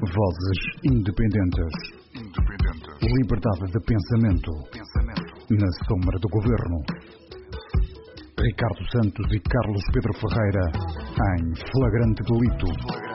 Vozes independentes. Liberdade de pensamento. Na sombra do governo. Ricardo Santos e Carlos Pedro Ferreira em flagrante delito.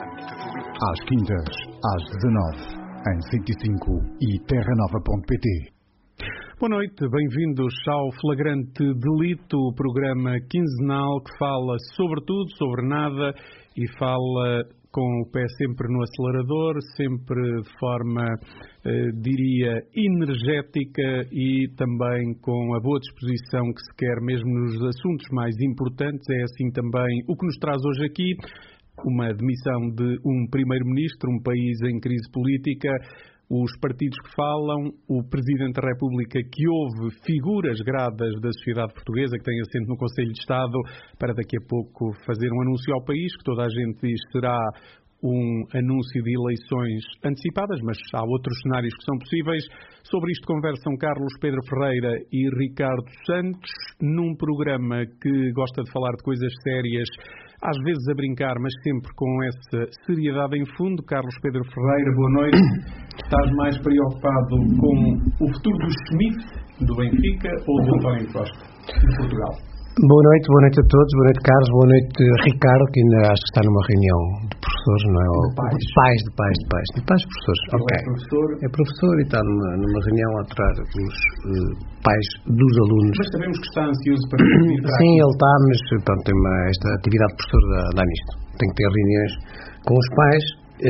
Às quintas, às 19, em 105 e terranova.pt. Boa noite, bem-vindos ao Flagrante Delito, programa quinzenal que fala sobre tudo, sobre nada e fala com o pé sempre no acelerador, sempre de forma, diria, energética e também com a boa disposição que se quer mesmo nos assuntos mais importantes. É assim também o que nos traz hoje aqui, uma demissão de um primeiro-ministro, um país em crise política, os partidos que falam, o Presidente da República que ouve figuras gradas da sociedade portuguesa que têm assento no Conselho de Estado para daqui a pouco fazer um anúncio ao país, que toda a gente diz será um anúncio de eleições antecipadas, mas há outros cenários que são possíveis. Sobre isto conversam Carlos Pedro Ferreira e Ricardo Santos, num programa que gosta de falar de coisas sérias, às vezes a brincar, mas sempre com essa seriedade em fundo. Carlos Pedro Ferreira, boa noite. Estás mais preocupado com o futuro do Schmidt, do Benfica, ou do António Costa, de Portugal? Boa noite a todos, boa noite Carlos, boa noite Ricardo, que ainda acho que está numa reunião de professores, não é? De pais, professores. Ok. É professor e está numa reunião a aturar os pais dos alunos. Mas sabemos que está ansioso para vir para Sim, ele está, mas pronto, tem esta atividade de professor dá nisto. Tem que ter reuniões com os pais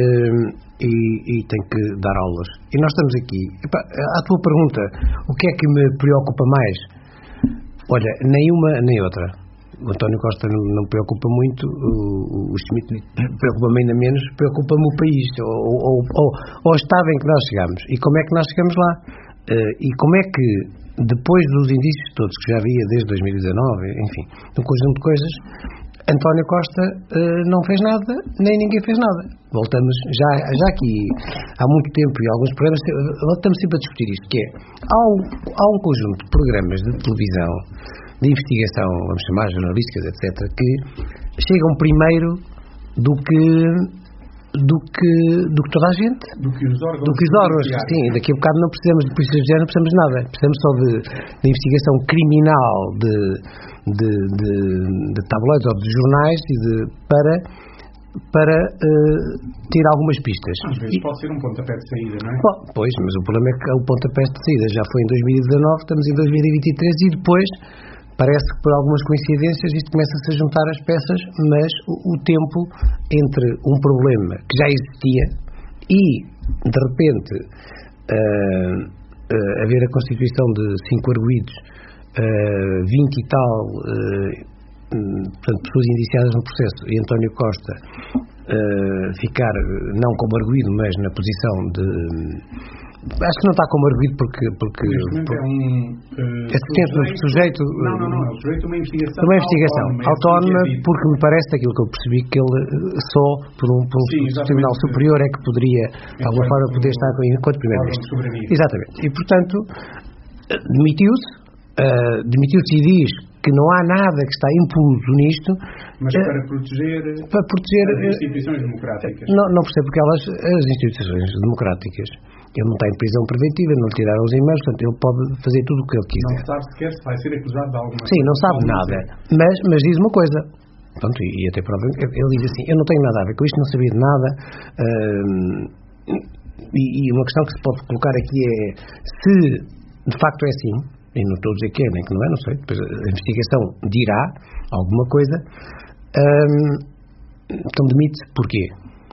e tem que dar aulas. E nós estamos aqui. À tua pergunta, o que é que me preocupa mais? Olha, nem uma nem outra. O António Costa não preocupa muito, o Schmidt preocupa-me ainda menos, preocupa-me o país, ou o estado em que nós chegamos. E como é que nós chegamos lá? E como é que, depois dos indícios todos que já havia desde 2019, enfim, um conjunto de coisas, António Costa não fez nada, nem ninguém fez nada. Voltamos, já aqui há muito tempo e alguns programas, voltamos sempre a discutir isto, que é, há um conjunto de programas de televisão, de investigação, vamos chamar jornalísticas, etc., que chegam primeiro do que toda a gente. Do que os órgãos. Sim, daqui a bocado não precisamos de polícia judiciária, não precisamos de nada. Precisamos só de investigação criminal de tabloides ou de jornais para ter algumas pistas. Às vezes pode ser um pontapé de saída, não é? Bom, pois, mas o problema é que o pontapé de saída já foi em 2019, estamos em 2023 e depois parece que por algumas coincidências isto começa-se a juntar as peças, mas o tempo entre um problema que já existia e, de repente, haver a constituição de 5 arguidos, 20 e tal, portanto, pessoas indiciadas no processo, e António Costa ficar, não como arguido, mas na posição de... Acho que não está como arguido porque é sujeito... Não, é o sujeito de uma investigação autónoma, porque me parece, daquilo que eu percebi, que ele só por um Tribunal Superior é que poderia, de alguma forma, poder estar enquanto Primeiro-Ministro. Exatamente. E, portanto, demitiu-se e diz que não há nada que está impulso nisto. Mas para proteger as instituições democráticas. Não percebo porque as instituições democráticas, ele não está em prisão preventiva, não lhe tiraram os e-mails, portanto ele pode fazer tudo o que ele quiser. Não sabe sequer se vai ser acusado de alguma coisa. Sim, não sabe nada. Mas diz uma coisa. Pronto, e até prova, ele diz assim, eu não tenho nada a ver com isto, não sabia de nada. E uma questão que se pode colocar aqui é se de facto é assim, e não estou a dizer que é, nem que não é, não sei, depois a investigação dirá alguma coisa, então demite-se porquê?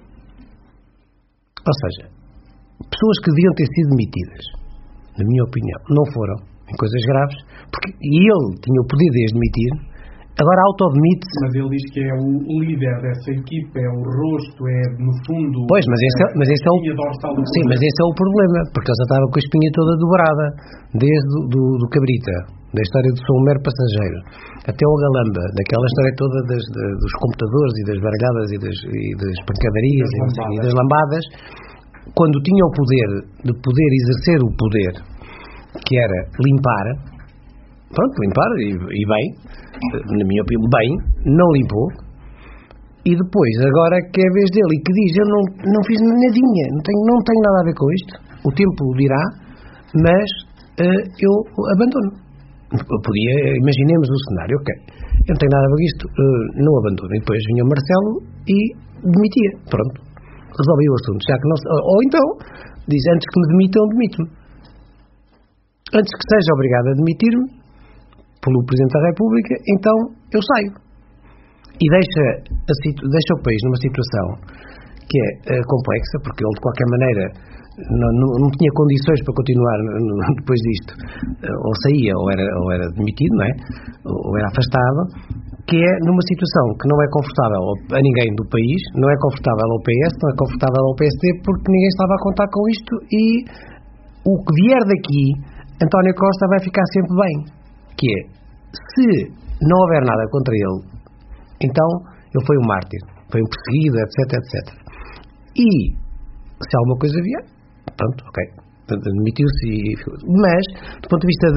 Ou seja, pessoas que deviam ter sido demitidas, na minha opinião, não foram, em coisas graves, porque ele tinha o poder de as demitir, agora autodemite-se. Mas ele diz que é o líder dessa equipa, é o rosto, é no fundo... Pois, mas esse é o problema, porque eles já estavam com a espinha toda dobrada, desde do Cabrita, da história do Sou um Mero Passageiro, até o Galamba, daquela história toda dos computadores e das baralhadas e das pancadarias e das lambadas, quando tinha o poder de poder exercer o poder, que era limpar e bem, na minha opinião, bem, não limpou, E depois, agora que é a vez dele e que diz, eu não fiz nadinha, não tenho nada a ver com isto, o tempo dirá, mas eu abandono. Imaginemos o cenário, ok, eu não tenho nada a ver com isto, não abandono. E depois vinha o Marcelo e demitia, pronto, resolvi o assunto. Já que não, ou então, diz, antes que me demitam, demito-me. Antes que seja obrigado a demitir-me pelo Presidente da República, então eu saio. E deixa o país numa situação que é complexa, porque ele de qualquer maneira não tinha condições para continuar depois disto, ou saía ou era demitido, não é? Ou era afastado, que é numa situação que não é confortável a ninguém do país, não é confortável ao PS, não é confortável ao PSD, porque ninguém estava a contar com isto, e o que vier daqui, António Costa vai ficar sempre bem, que é, se não houver nada contra ele, então ele foi um mártir, foi um perseguido, etc, etc. E se alguma coisa vier, pronto, ok, demitiu-se, mas do ponto de vista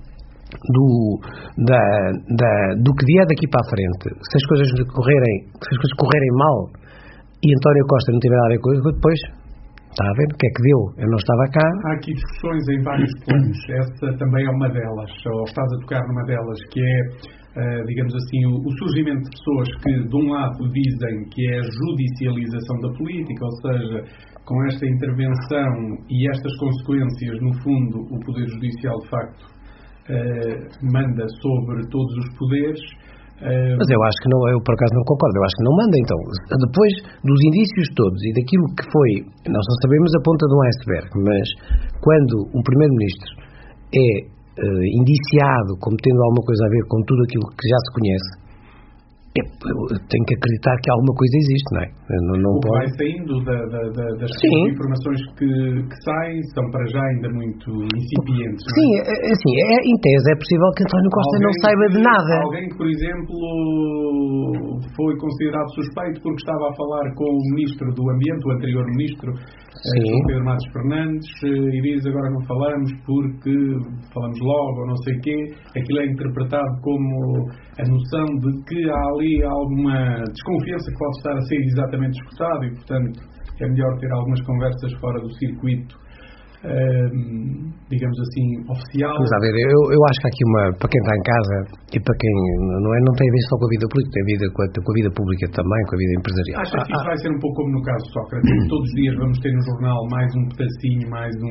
do que vier daqui para a frente, se as coisas correrem mal e António Costa não tiver nada a ver com isso, depois está a ver o que é que deu, eu não estava cá. Há aqui discussões em vários planos, essa também é uma delas, ou estás a tocar numa delas, que é, digamos assim, o surgimento de pessoas que de um lado dizem que é a judicialização da política, ou seja, com esta intervenção e estas consequências, no fundo, o Poder Judicial, de facto, manda sobre todos os poderes. Mas eu acho que não, eu por acaso não concordo, eu acho que não manda. Então, depois dos indícios todos e daquilo que foi, nós não sabemos a ponta de um iceberg, mas quando um Primeiro-Ministro é indiciado como tendo alguma coisa a ver com tudo aquilo que já se conhece, eu tenho que acreditar que alguma coisa existe, não é? O que vai saindo das informações que saem são para já ainda muito incipientes. Sim, não é? Assim, em tese é possível que António Costa não saiba de nada. Alguém que, por exemplo, foi considerado suspeito porque estava a falar com o Ministro do Ambiente, o anterior Ministro, Pedro Matos Fernandes, e diz agora não falamos porque falamos logo ou não sei o quê. Aquilo é interpretado como a noção de que há ali alguma desconfiança que pode estar a ser exatamente escutado e, portanto, é melhor ter algumas conversas fora do circuito, digamos assim, oficial. Vamos a ver, eu acho que há aqui para quem está em casa e para quem não tem a ver só com a vida política, tem a ver com a vida pública também, com a vida empresarial. Acho que isto vai ser um pouco como no caso de Sócrates. Todos os dias vamos ter no jornal mais um pedacinho,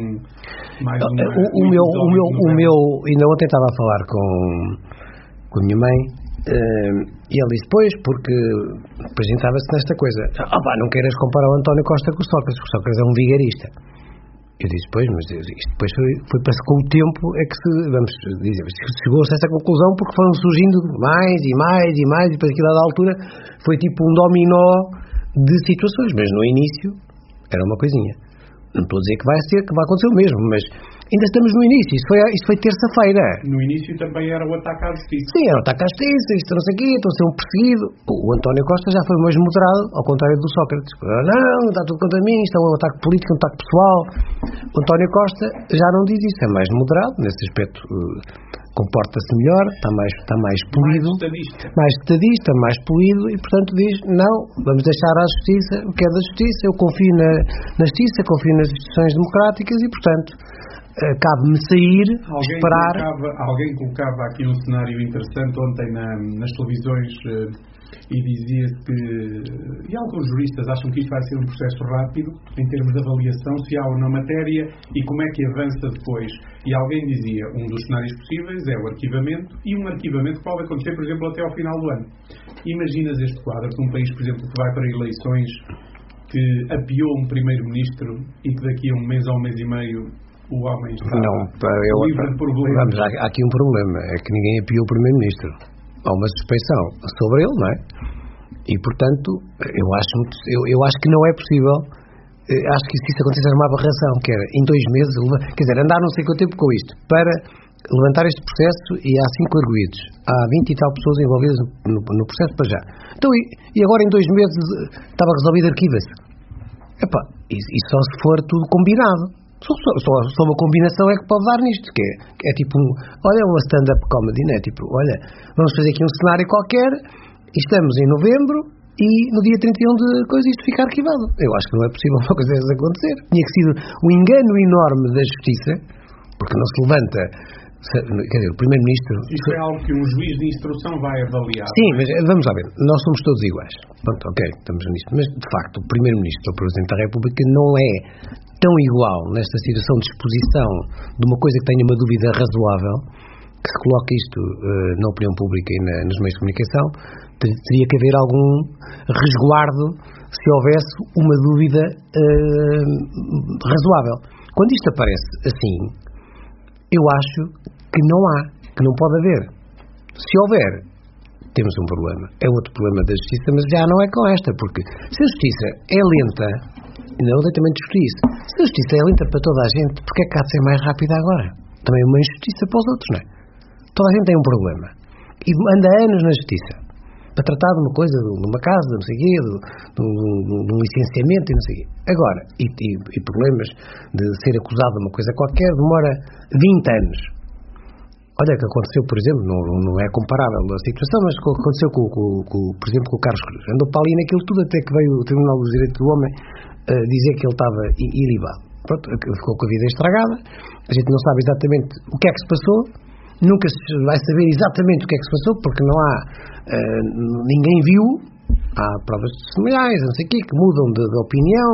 o meu ainda ontem estava a falar com a minha mãe, e ele disse, porque apresentava-se nesta coisa, não queiras comparar o António Costa com o Sócrates, porque o Sócrates é um vigarista. Eu disse, mas isto depois foi para com o tempo é que chegou-se a essa conclusão, porque foram surgindo mais e mais e mais, e depois aquilo da altura foi tipo um dominó de situações, mas no início era uma coisinha. Não estou a dizer que vai acontecer o mesmo, mas ainda estamos no início. Isto foi terça-feira. No início também era o ataque à justiça. Sim, era o ataque à justiça, isto não sei o quê, estão a ser um perseguido. O António Costa já foi mais moderado, ao contrário do Sócrates. Não, está tudo contra mim, isto é um ataque político, um ataque pessoal. O António Costa já não diz isso, é mais moderado, nesse aspecto comporta-se melhor, está mais polido, mais estadista, mais polido, e portanto diz, não, vamos deixar à justiça o que é da justiça, eu confio na justiça, confio nas instituições democráticas e portanto cabe-me sair, esperar. Alguém colocava aqui um cenário interessante ontem nas televisões e dizia que, e alguns juristas acham que isto vai ser um processo rápido em termos de avaliação, se há ou não matéria e como é que avança depois. E alguém dizia, um dos cenários possíveis é o arquivamento, e um arquivamento pode acontecer, por exemplo, até ao final do ano. Imaginas este quadro de um país, por exemplo, que vai para eleições, que apiou um primeiro-ministro e que daqui a um mês ou um mês e meio o homem está livre de problemas. Há aqui um problema, é que ninguém apiou o primeiro-ministro. Há uma suspeição sobre ele, não é? E, portanto, eu acho que não é possível. Acho que se isso acontecer é uma aberração, que era em 2 meses, quer dizer, andar não sei quanto tempo com isto, para levantar este processo, e há 5 arguidos. Há 20 e tal pessoas envolvidas no processo para já. Então, e agora em 2 meses estava resolvido, arquiva-se. E só se for tudo combinado. Só uma combinação é que pode dar nisto, que é tipo uma stand-up comedy, não é? Tipo, olha, vamos fazer aqui um cenário qualquer, e estamos em novembro, e no dia 31 de coisa isto fica arquivado. Eu acho que não é possível uma coisa dessas acontecer. Tinha que ser um engano enorme da Justiça, porque não se levanta, quer dizer, o Primeiro-Ministro... Isto é algo que um juiz de instrução vai avaliar. Sim, mas vamos lá ver, nós somos todos iguais. Pronto, ok, estamos nisto. Mas, de facto, o Primeiro-Ministro ou o Presidente da República não é tão igual nesta situação de exposição de uma coisa que tenha uma dúvida razoável, que se coloca isto na opinião pública e nos meios de comunicação, teria que haver algum resguardo se houvesse uma dúvida razoável. Quando isto aparece assim, eu acho que não há, que não pode haver. Se houver, temos um problema. É outro problema da Justiça, mas já não é com esta, porque se a Justiça é lenta, não é também discutir isso. Se a Justiça é lenta para toda a gente, porque é que há de ser mais rápida agora? Também é uma injustiça para os outros, não é? Toda a gente tem um problema. E anda anos na Justiça para tratar de uma coisa, de uma casa, de não sei o quê, de um licenciamento e não sei o quê. Agora, e problemas de ser acusado de uma coisa qualquer, demora 20 anos. Olha o que aconteceu, por exemplo, não é comparável a situação, mas aconteceu, por exemplo, com o Carlos Cruz. Andou para ali naquilo tudo até que veio o Tribunal dos Direitos do Homem dizer que ele estava ilibado. Pronto, ficou com a vida estragada, a gente não sabe exatamente o que é que se passou, nunca se vai saber exatamente o que é que se passou, porque não há, ninguém viu, há provas testemunhais, não sei o quê, que mudam de opinião,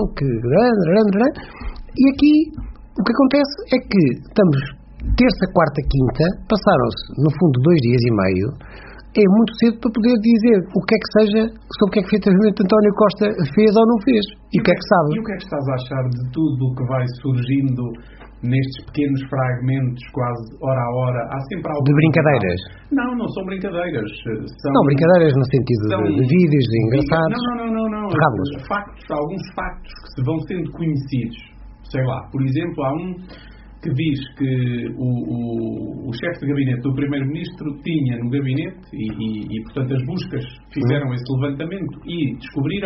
e aqui o que acontece é que estamos terça, quarta, quinta, passaram-se no fundo 2 dias e meio, é muito cedo para poder dizer o que é que seja sobre o que é que efetivamente António Costa fez ou não fez, e o que é que sabe. E o que é que estás a achar de tudo o que vai surgindo nestes pequenos fragmentos, quase hora a hora? Há sempre algo de brincadeiras? Não são brincadeiras. Não, brincadeiras no sentido de vídeos engraçados. Não. Alguns factos que se vão sendo conhecidos. Sei lá, por exemplo, há um que diz que o chefe de gabinete do Primeiro-Ministro tinha no gabinete, e portanto as buscas fizeram esse levantamento e descobriram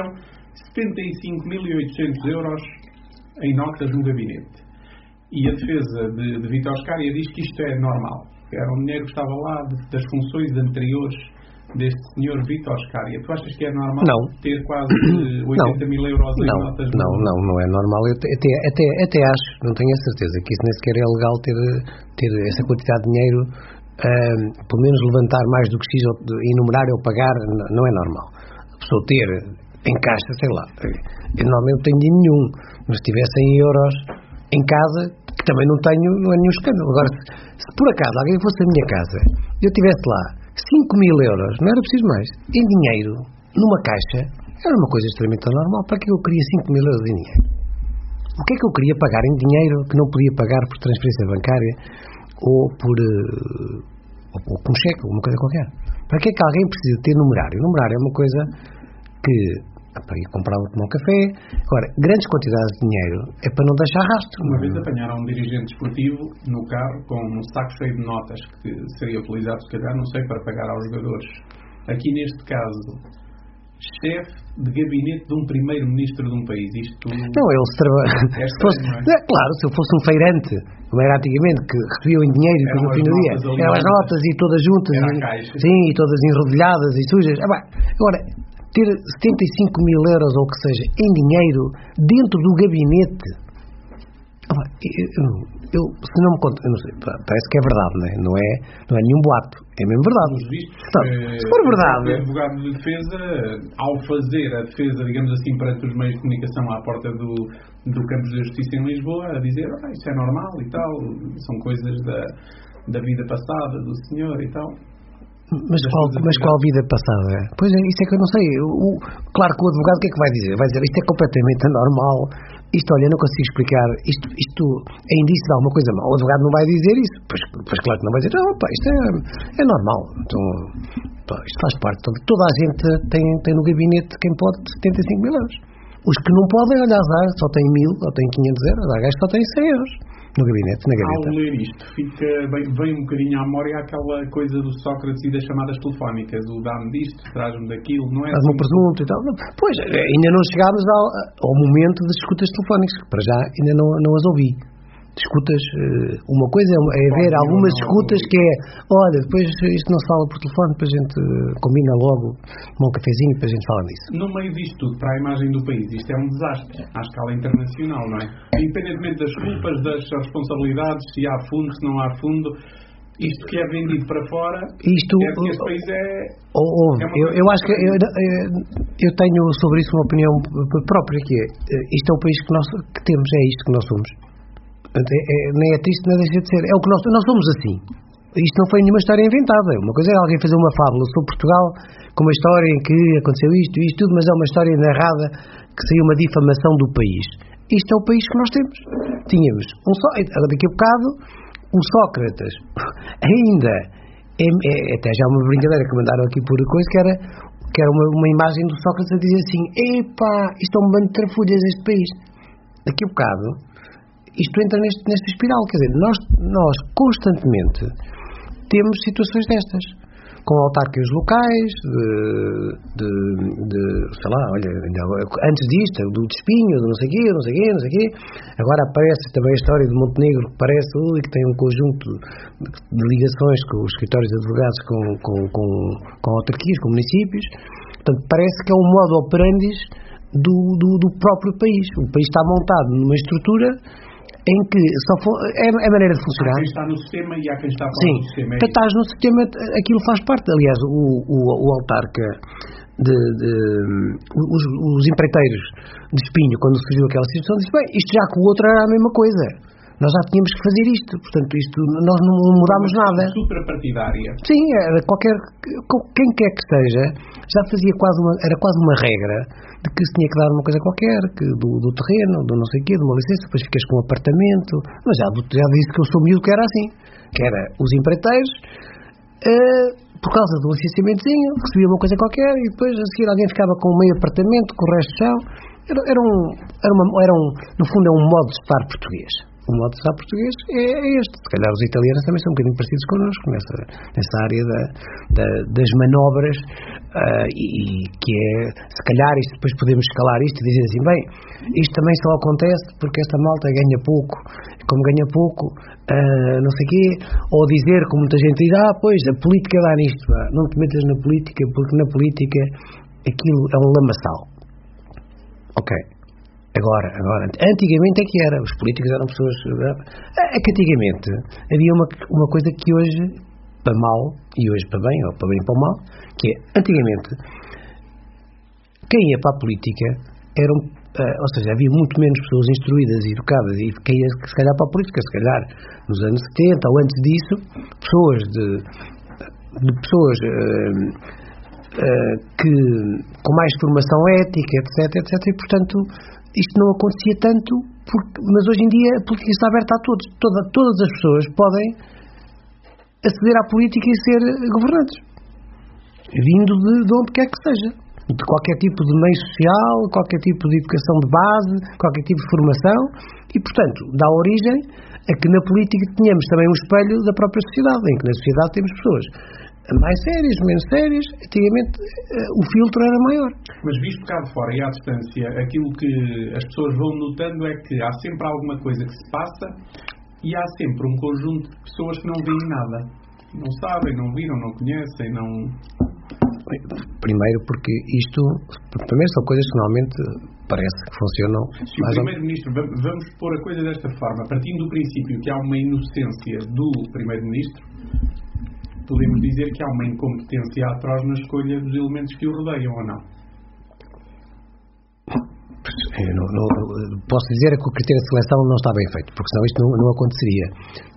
75.800 euros em notas no gabinete. E a defesa de Vítor Scária diz que isto é normal. Era um dinheiro que estava lá das funções anteriores deste senhor Vítor Scária. Tu achas que é normal ter quase 80 mil euros em notas? Não é normal. Eu até acho, não tenho a certeza, que isso nem sequer é legal ter essa quantidade de dinheiro, pelo menos levantar mais do que X, ou enumerar ou pagar, não é normal. A pessoa ter em caixa, sei lá, eu normalmente não tenho dinheiro nenhum, mas se tiver 100 euros em casa, que também não tenho, não é nenhum escândalo. Agora, se por acaso alguém fosse à minha casa e eu tivesse lá 5.000 euros, não era preciso mais, em dinheiro, numa caixa, era uma coisa extremamente anormal. Para que eu queria 5.000 euros em dinheiro? O que é que eu queria pagar em dinheiro que não podia pagar por transferência bancária ou com cheque, ou uma coisa qualquer? Para que é que alguém precisa ter numerário? Numerário é uma coisa que para ir comprar um café. Agora, grandes quantidades de dinheiro é para não deixar rastro. Uma vez apanharam um dirigente esportivo no carro com um saco cheio de notas que seria utilizado, se calhar, não sei, para pagar aos jogadores. Aqui neste caso, chefe de gabinete de um primeiro-ministro de um país. Isto não, ele trabalha. Claro, se eu fosse um feirante, como era antigamente, que recebia em dinheiro e depois no fim do dia eram as notas e todas juntas, e todas enrodilhadas e sujas. Agora, ter 75.000 euros ou o que seja em dinheiro dentro do gabinete, eu se não me conto, eu não sei, parece que é verdade, não é nenhum boato, é mesmo verdade. Se for verdade, o advogado de defesa, ao fazer a defesa, digamos assim, perante os meios de comunicação à porta do Campos da Justiça em Lisboa, a dizer, isso é normal e tal, são coisas da vida passada do senhor e tal. Mas qual vida passada? Pois é, isso é que eu não sei. Claro que o advogado o que é que vai dizer? Vai dizer, isto é completamente anormal, isto, olha, não consigo explicar, isto é indício de alguma coisa mal. O advogado não vai dizer isso, pois claro que não vai dizer, isto é normal. Então, isto faz parte. Toda a gente tem no gabinete, quem pode, 75.000 euros. Os que não podem, olha, só têm 1.000, ou têm 500 euros, há gajos que só têm 100 euros. No gabinete, na gaveta. Ao ler isto, vem um bocadinho à memória aquela coisa do Sócrates e das chamadas telefónicas, o dá-me disto, traz-me daquilo, não é? Faz-me um presunto e tal. Pois, ainda não chegámos ao momento das escutas telefónicas, que para já ainda não as ouvi. Escutas, uma coisa é haver algumas escutas que é, olha, depois isto não se fala por telefone, depois a gente combina logo um cafezinho e depois a gente fala disso. No meio disto tudo, para a imagem do país, isto é um desastre à escala internacional, não é? Independentemente das culpas, das responsabilidades, se há fundo, se não há fundo, isto que é vendido para fora, isto, este país eu acho que eu tenho sobre isso uma opinião própria, que é, isto é o país que temos, é isto que nós somos. Nem é triste, nem deixa de ser. É o que nós somos assim. Isto não foi nenhuma história inventada. Uma coisa é alguém fazer uma fábula sobre Portugal com uma história em que aconteceu isto, tudo, mas é uma história narrada que saiu uma difamação do país. Isto é o país que nós temos. Tínhamos daqui a bocado o Sócrates ainda até já uma brincadeira que mandaram aqui por coisa que era uma imagem do Sócrates a dizer assim: epá, isto é um bando de trafulhas este país. Daqui a bocado isto entra nesta espiral, quer dizer, nós constantemente temos situações destas, com autarquias locais, sei lá, olha, antes disto, do Espinho, do não sei quê, agora aparece também a história de Montenegro, que parece que tem um conjunto de ligações com os escritórios de advogados, com autarquias, com municípios, portanto, parece que é um modo operandi do próprio país. O país está montado numa estrutura em que é a maneira de funcionar. Há quem está no sistema e há quem está fora do sistema. Sim, estás no sistema, aquilo faz parte. Aliás, o autarca, os empreiteiros de Espinho, quando surgiu aquela situação, disse: bem, isto já com o outro era a mesma coisa. Nós já tínhamos que fazer isto. Portanto, isto nós não mudámos nada. Suprapartidária. Sim, era quem quer que seja, já fazia era quase uma regra de que se tinha que dar uma coisa qualquer, que do terreno, do não sei o quê, de uma licença, depois ficas com um apartamento. Mas já disse que eu sou miúdo que era assim. Que era os empreiteiros, por causa do licenciamentozinho, recebia uma coisa qualquer e depois a seguir alguém ficava com meio apartamento, com o resto de chão. No fundo é um modo de estar português. O modo de estar português é este. Se calhar os italianos também são um bocadinho parecidos connosco nessa área das manobras, e que é, se calhar, isto depois podemos escalar isto e dizer assim: bem, isto também só acontece porque esta malta ganha pouco, como ganha pouco, não sei o quê, ou dizer, como muita gente diz: pois, a política dá nisto, não te metas na política, porque na política aquilo é um lamaçal. Ok. Agora, antigamente é que era, os políticos eram pessoas. É que antigamente havia uma coisa que hoje, para mal, e hoje para bem, ou para bem e para mal, que é, antigamente, quem ia para a política eram, ou seja, havia muito menos pessoas instruídas e educadas, e quem ia, se calhar, para a política, se calhar, nos anos 70 ou antes disso, pessoas que com mais formação ética, etc, e portanto isto não acontecia tanto, mas hoje em dia a política está aberta a todos. Todas as pessoas podem aceder à política e ser governantes, vindo de onde quer que seja, de qualquer tipo de meio social, qualquer tipo de educação de base, qualquer tipo de formação, e portanto dá origem a que na política tenhamos também um espelho da própria sociedade, em que na sociedade temos pessoas mais sérias, menos sérias. Antigamente o filtro era maior. Mas visto cá de fora e à distância, aquilo que as pessoas vão notando é que há sempre alguma coisa que se passa e há sempre um conjunto de pessoas que não veem nada. Não sabem, não viram, não conhecem, não... Primeiro porque primeiro são coisas que normalmente parece que funcionam. Se o Primeiro-Ministro, vamos pôr a coisa desta forma, partindo do princípio que há uma inocência do Primeiro-Ministro, podemos dizer que há uma incompetência atroz na escolha dos elementos que o rodeiam, ou não? Posso dizer que o critério de seleção não está bem feito, porque senão isto não aconteceria.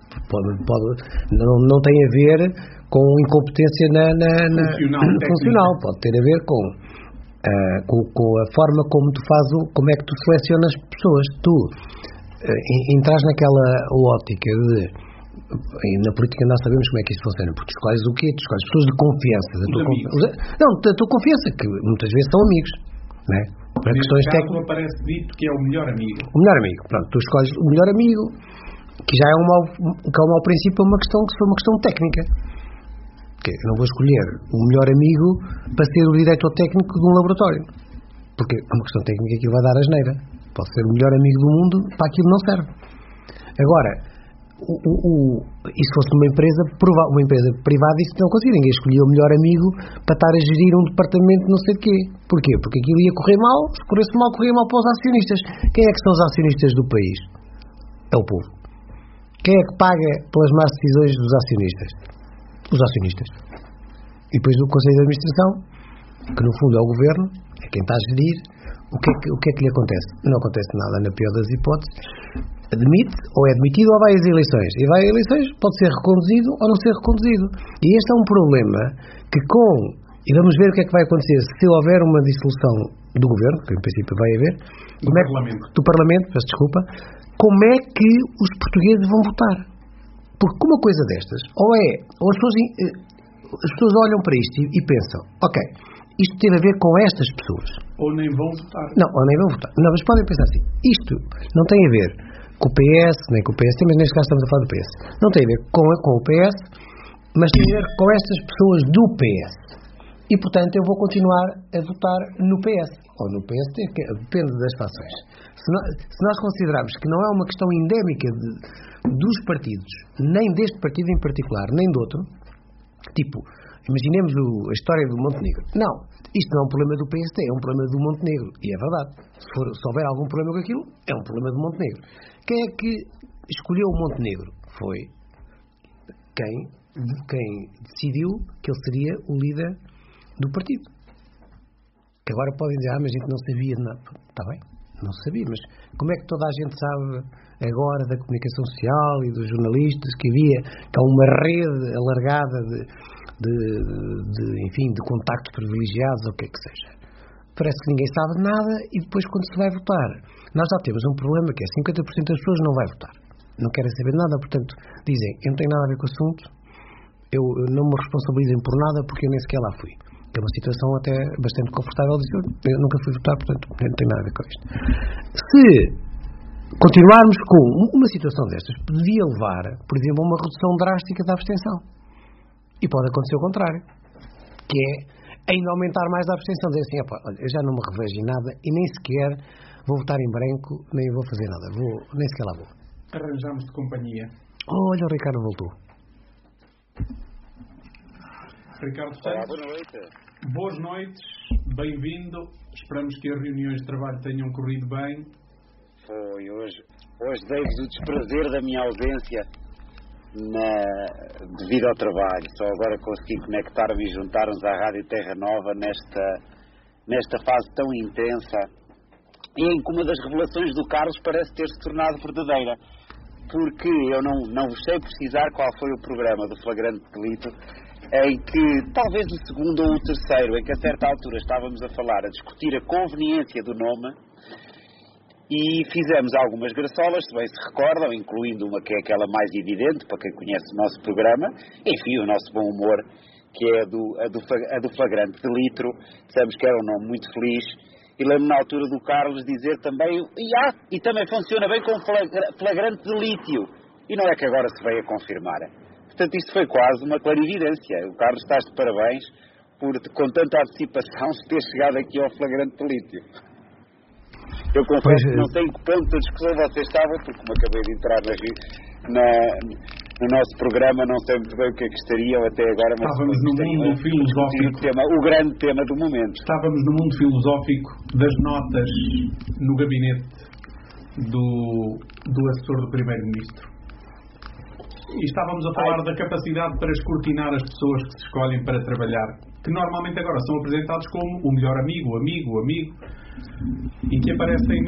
Não tem a ver com incompetência funcional. Pode ter a ver com a forma como é que tu selecionas pessoas. Tu entras naquela ótica de... E na política nós sabemos como é que isso funciona, porque tu escolhes o quê? Tu escolhes pessoas de confiança, da tua confiança, que muitas vezes são amigos, não é? Para questões técnicas aparece dito que é o melhor amigo. O melhor amigo, pronto, tu escolhes o melhor amigo, que já é um mau princípio, uma questão técnica. Que eu não vou escolher o melhor amigo para ser o diretor técnico de um laboratório, porque é uma questão técnica que vai dar asneira. Pode ser o melhor amigo do mundo, para aquilo não serve. Agora, e se fosse uma empresa privada, isso não conseguia. Ninguém escolhia o melhor amigo para estar a gerir um departamento não sei de quê. Porquê? Porque aquilo ia correr mal, se corresse mal, corria mal para os acionistas. Quem é que são os acionistas do país? É o povo. Quem é que paga pelas más decisões dos acionistas? Os acionistas. E depois o Conselho de Administração, que no fundo é o Governo, é quem está a gerir. O que é que lhe acontece? Não acontece nada, na pior das hipóteses. Admite, ou é admitido, ou vai às eleições. E vai às eleições, pode ser reconduzido ou não ser reconduzido. E este é um problema que e vamos ver o que é que vai acontecer se houver uma dissolução do Governo, que em princípio vai haver, do Parlamento, peço desculpa, como é que os portugueses vão votar? Porque uma coisa destas, ou as pessoas olham para isto e pensam, ok, isto teve a ver com estas pessoas. Ou nem vão votar. Ou nem vão votar. Não, mas podem pensar assim, isto não tem a ver com o PS, nem com o PSD, mas neste caso estamos a falar do PS. Não tem a ver com o PS, mas tem a ver com estas pessoas do PS. E, portanto, eu vou continuar a votar no PS, ou no PSD, que depende das fações. Se nós considerarmos que não é uma questão endémica dos partidos, nem deste partido em particular, nem de outro, tipo, imaginemos a história do Montenegro. Não, isto não é um problema do PSD, é um problema do Montenegro. E é verdade. Se houver algum problema com aquilo, é um problema do Montenegro. Quem é que escolheu o Montenegro? Foi quem decidiu que ele seria o líder do partido. Que agora podem dizer, mas a gente não sabia. Não, está bem, não sabia, mas como é que toda a gente sabe agora da comunicação social e dos jornalistas que há uma rede alargada de contactos privilegiados ou o que é que seja. Parece que ninguém sabe de nada e depois quando se vai votar, nós já temos um problema que é 50% das pessoas não vai votar. Não querem saber nada, portanto, dizem, eu não tenho nada a ver com o assunto, eu não me responsabilizem por nada porque eu nem sequer lá fui. Que é uma situação até bastante confortável de dizer, eu nunca fui votar, portanto, não tenho nada a ver com isto. Se continuarmos com uma situação destas, poderia levar, por exemplo, a uma redução drástica da abstenção. E pode acontecer o contrário, que é ainda aumentar mais a abstenção, dizer assim, olha, eu já não me revejo em nada e nem sequer vou votar em branco, nem vou fazer nada, nem sequer lá vou. Arranjamos de companhia. Olha, o Ricardo voltou. Ricardo Santos. Olá, boa noite. Boas noites, bem-vindo. Esperamos que as reuniões de trabalho tenham corrido bem. Foi hoje dei-vos o desprazer da minha ausência devido ao trabalho. Só agora consegui conectar-me e juntar-nos à Rádio Terra Nova nesta fase tão intensa e em que uma das revelações do Carlos parece ter-se tornado verdadeira. Porque eu não vos sei precisar qual foi o programa do Flagrante Delito em que, talvez o segundo ou o terceiro, em que a certa altura estávamos a falar, a discutir a conveniência do nome e fizemos algumas graçolas, se bem se recordam, incluindo uma que é aquela mais evidente, para quem conhece o nosso programa, enfim, o nosso bom humor, que é a do Flagrante Delito. Dissemos que era um nome muito feliz e lembro na altura do Carlos dizer também, e também funciona bem com Flagrante de Lítio, e não é que agora se veio a confirmar. Portanto, isto foi quase uma clarividência. O Carlos está de parabéns por, com tanta antecipação, ter chegado aqui ao Flagrante de Lítio. Eu confesso que não sei em que ponto da discussão vocês estavam, porque como acabei de entrar no nosso programa, não sei muito bem o que é que estariam até agora. Mas estávamos no mundo filosófico. O grande tema do momento. Estávamos no mundo filosófico das notas no gabinete do assessor do Primeiro-Ministro. E estávamos a falar da capacidade para escrutinar as pessoas que se escolhem para trabalhar, que normalmente agora são apresentados como o melhor amigo, e que aparecem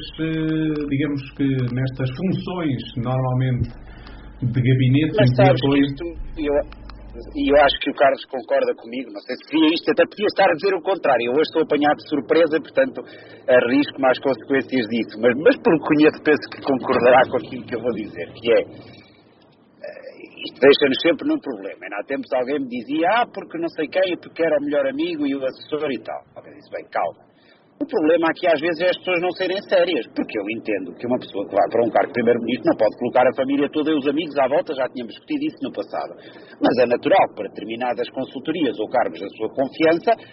nestas funções, normalmente, de gabinete e de apoio. E eu acho que o Carlos concorda comigo, não sei se via isto, até podia estar a dizer o contrário. Eu hoje estou apanhado de surpresa, portanto arrisco mais consequências disso, mas pelo que conheço penso que concordará com aquilo que eu vou dizer, que é, isto deixa-nos sempre num problema. Há tempos alguém me dizia, porque não sei quem, porque era o melhor amigo e o assessor e tal. Eu disse, bem, calma. O problema aqui às vezes é as pessoas não serem sérias, porque eu entendo que uma pessoa que vai para um cargo de primeiro-ministro não pode colocar a família toda e os amigos à volta, já tínhamos discutido isso no passado. Mas é natural que para determinadas consultorias ou cargos da sua confiança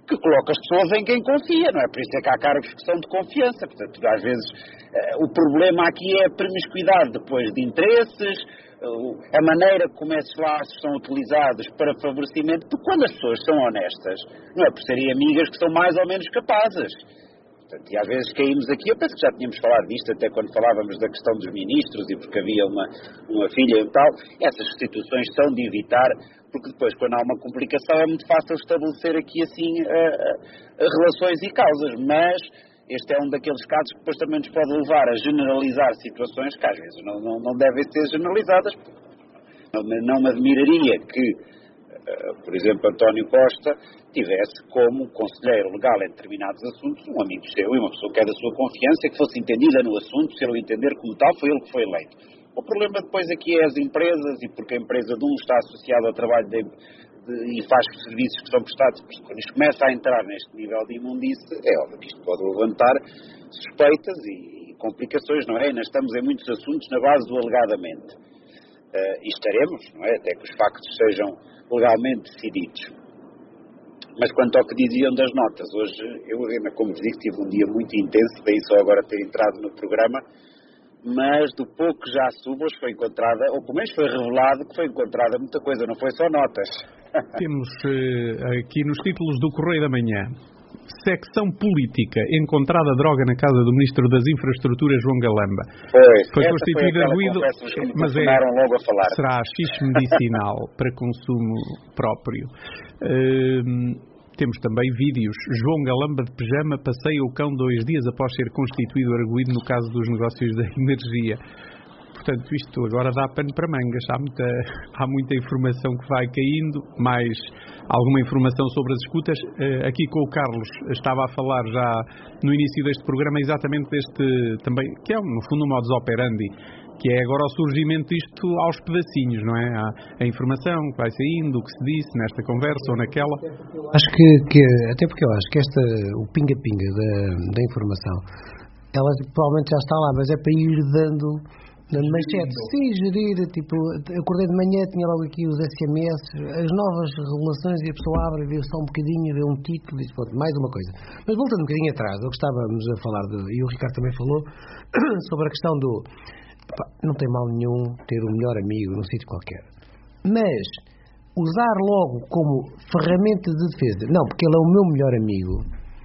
que coloca as pessoas em quem confia, não é? Por isso é que há cargos que são de confiança. Portanto, às vezes, o problema aqui é a promiscuidade depois de interesses, a maneira como esses laços são utilizados para favorecimento, porque quando as pessoas são honestas, não é por serem amigas que são mais ou menos capazes. Portanto, e às vezes caímos aqui, eu penso que já tínhamos falado disto, até quando falávamos da questão dos ministros e porque havia uma filha e tal, essas instituições são de evitar, porque depois, quando há uma complicação, é muito fácil estabelecer aqui, assim, relações e causas. Mas este é um daqueles casos que depois também nos pode levar a generalizar situações que às vezes não devem ser generalizadas. Não me admiraria que, por exemplo, António Costa tivesse como conselheiro legal em determinados assuntos um amigo seu e uma pessoa que é da sua confiança, que fosse entendida no assunto, se ele entender como tal, foi ele que foi eleito. O problema depois aqui é as empresas, e porque a empresa de um está associada ao trabalho e faz serviços que são prestados, quando isto começa a entrar neste nível de imundície, é óbvio que isto pode levantar suspeitas e complicações, não é? E nós estamos em muitos assuntos na base do alegadamente. E estaremos, não é? Até que os factos sejam legalmente decididos. Mas quanto ao que diziam das notas, hoje, eu, como vos digo, tive um dia muito intenso, daí só agora ter entrado no programa, mas do pouco que já soube, hoje foi encontrada, ou pelo menos foi revelado que foi encontrada muita coisa, não foi só notas. Temos aqui nos títulos do Correio da Manhã: secção política, encontrada droga na casa do Ministro das Infraestruturas, João Galamba. Foi constituída arguido, mas logo a falar. Será xixi medicinal para consumo próprio. Temos também vídeos. João Galamba de pijama passeia o cão 2 dias após ser constituído arguido no caso dos negócios da energia. Portanto, isto agora dá pano para mangas. Há muita informação que vai caindo, mais alguma informação sobre as escutas. Aqui com o Carlos estava a falar já no início deste programa exatamente deste também, que é no fundo um modus operandi, que é agora o surgimento disto aos pedacinhos, não é? A informação que vai saindo, o que se disse nesta conversa ou naquela. Acho que até porque eu acho que o pinga-pinga da informação, ela provavelmente já está lá, mas é para ir dando manchetes. Sim, gerir, tipo, acordei de manhã, tinha logo aqui os SMS, as novas revelações, e a pessoa abre, vê só um bocadinho, vê um título e diz, pronto, mais uma coisa. Mas voltando um bocadinho atrás, o que estávamos a falar, e o Ricardo também falou, sobre a questão do... Não tem mal nenhum ter um melhor amigo num sítio qualquer, mas usar logo como ferramenta de defesa, não, porque ele é o meu melhor amigo,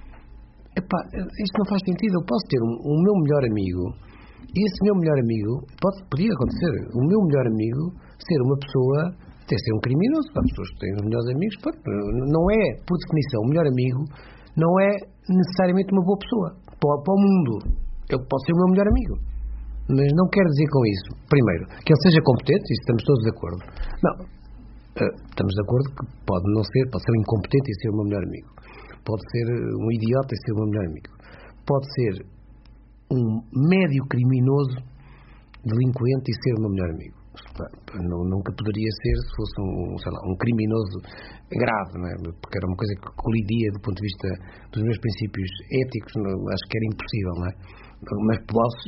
isto não faz sentido. Eu posso ter um meu melhor amigo, e esse meu melhor amigo, podia acontecer, o meu melhor amigo ser uma pessoa, até ser um criminoso. Para as pessoas que têm os melhores amigos, não é, por definição, o melhor amigo não é necessariamente uma boa pessoa para o mundo. Ele pode ser o meu melhor amigo, mas não quer dizer com isso, primeiro, que ele seja competente, isso estamos todos de acordo. Não, estamos de acordo que pode ser um incompetente e ser o meu melhor amigo, pode ser um idiota e ser o meu melhor amigo, pode ser um médio criminoso, delinquente e ser o meu melhor amigo. Nunca poderia ser se fosse um criminoso grave, não é? Porque era uma coisa que colidia do ponto de vista dos meus princípios éticos, acho que era impossível, não é? Mas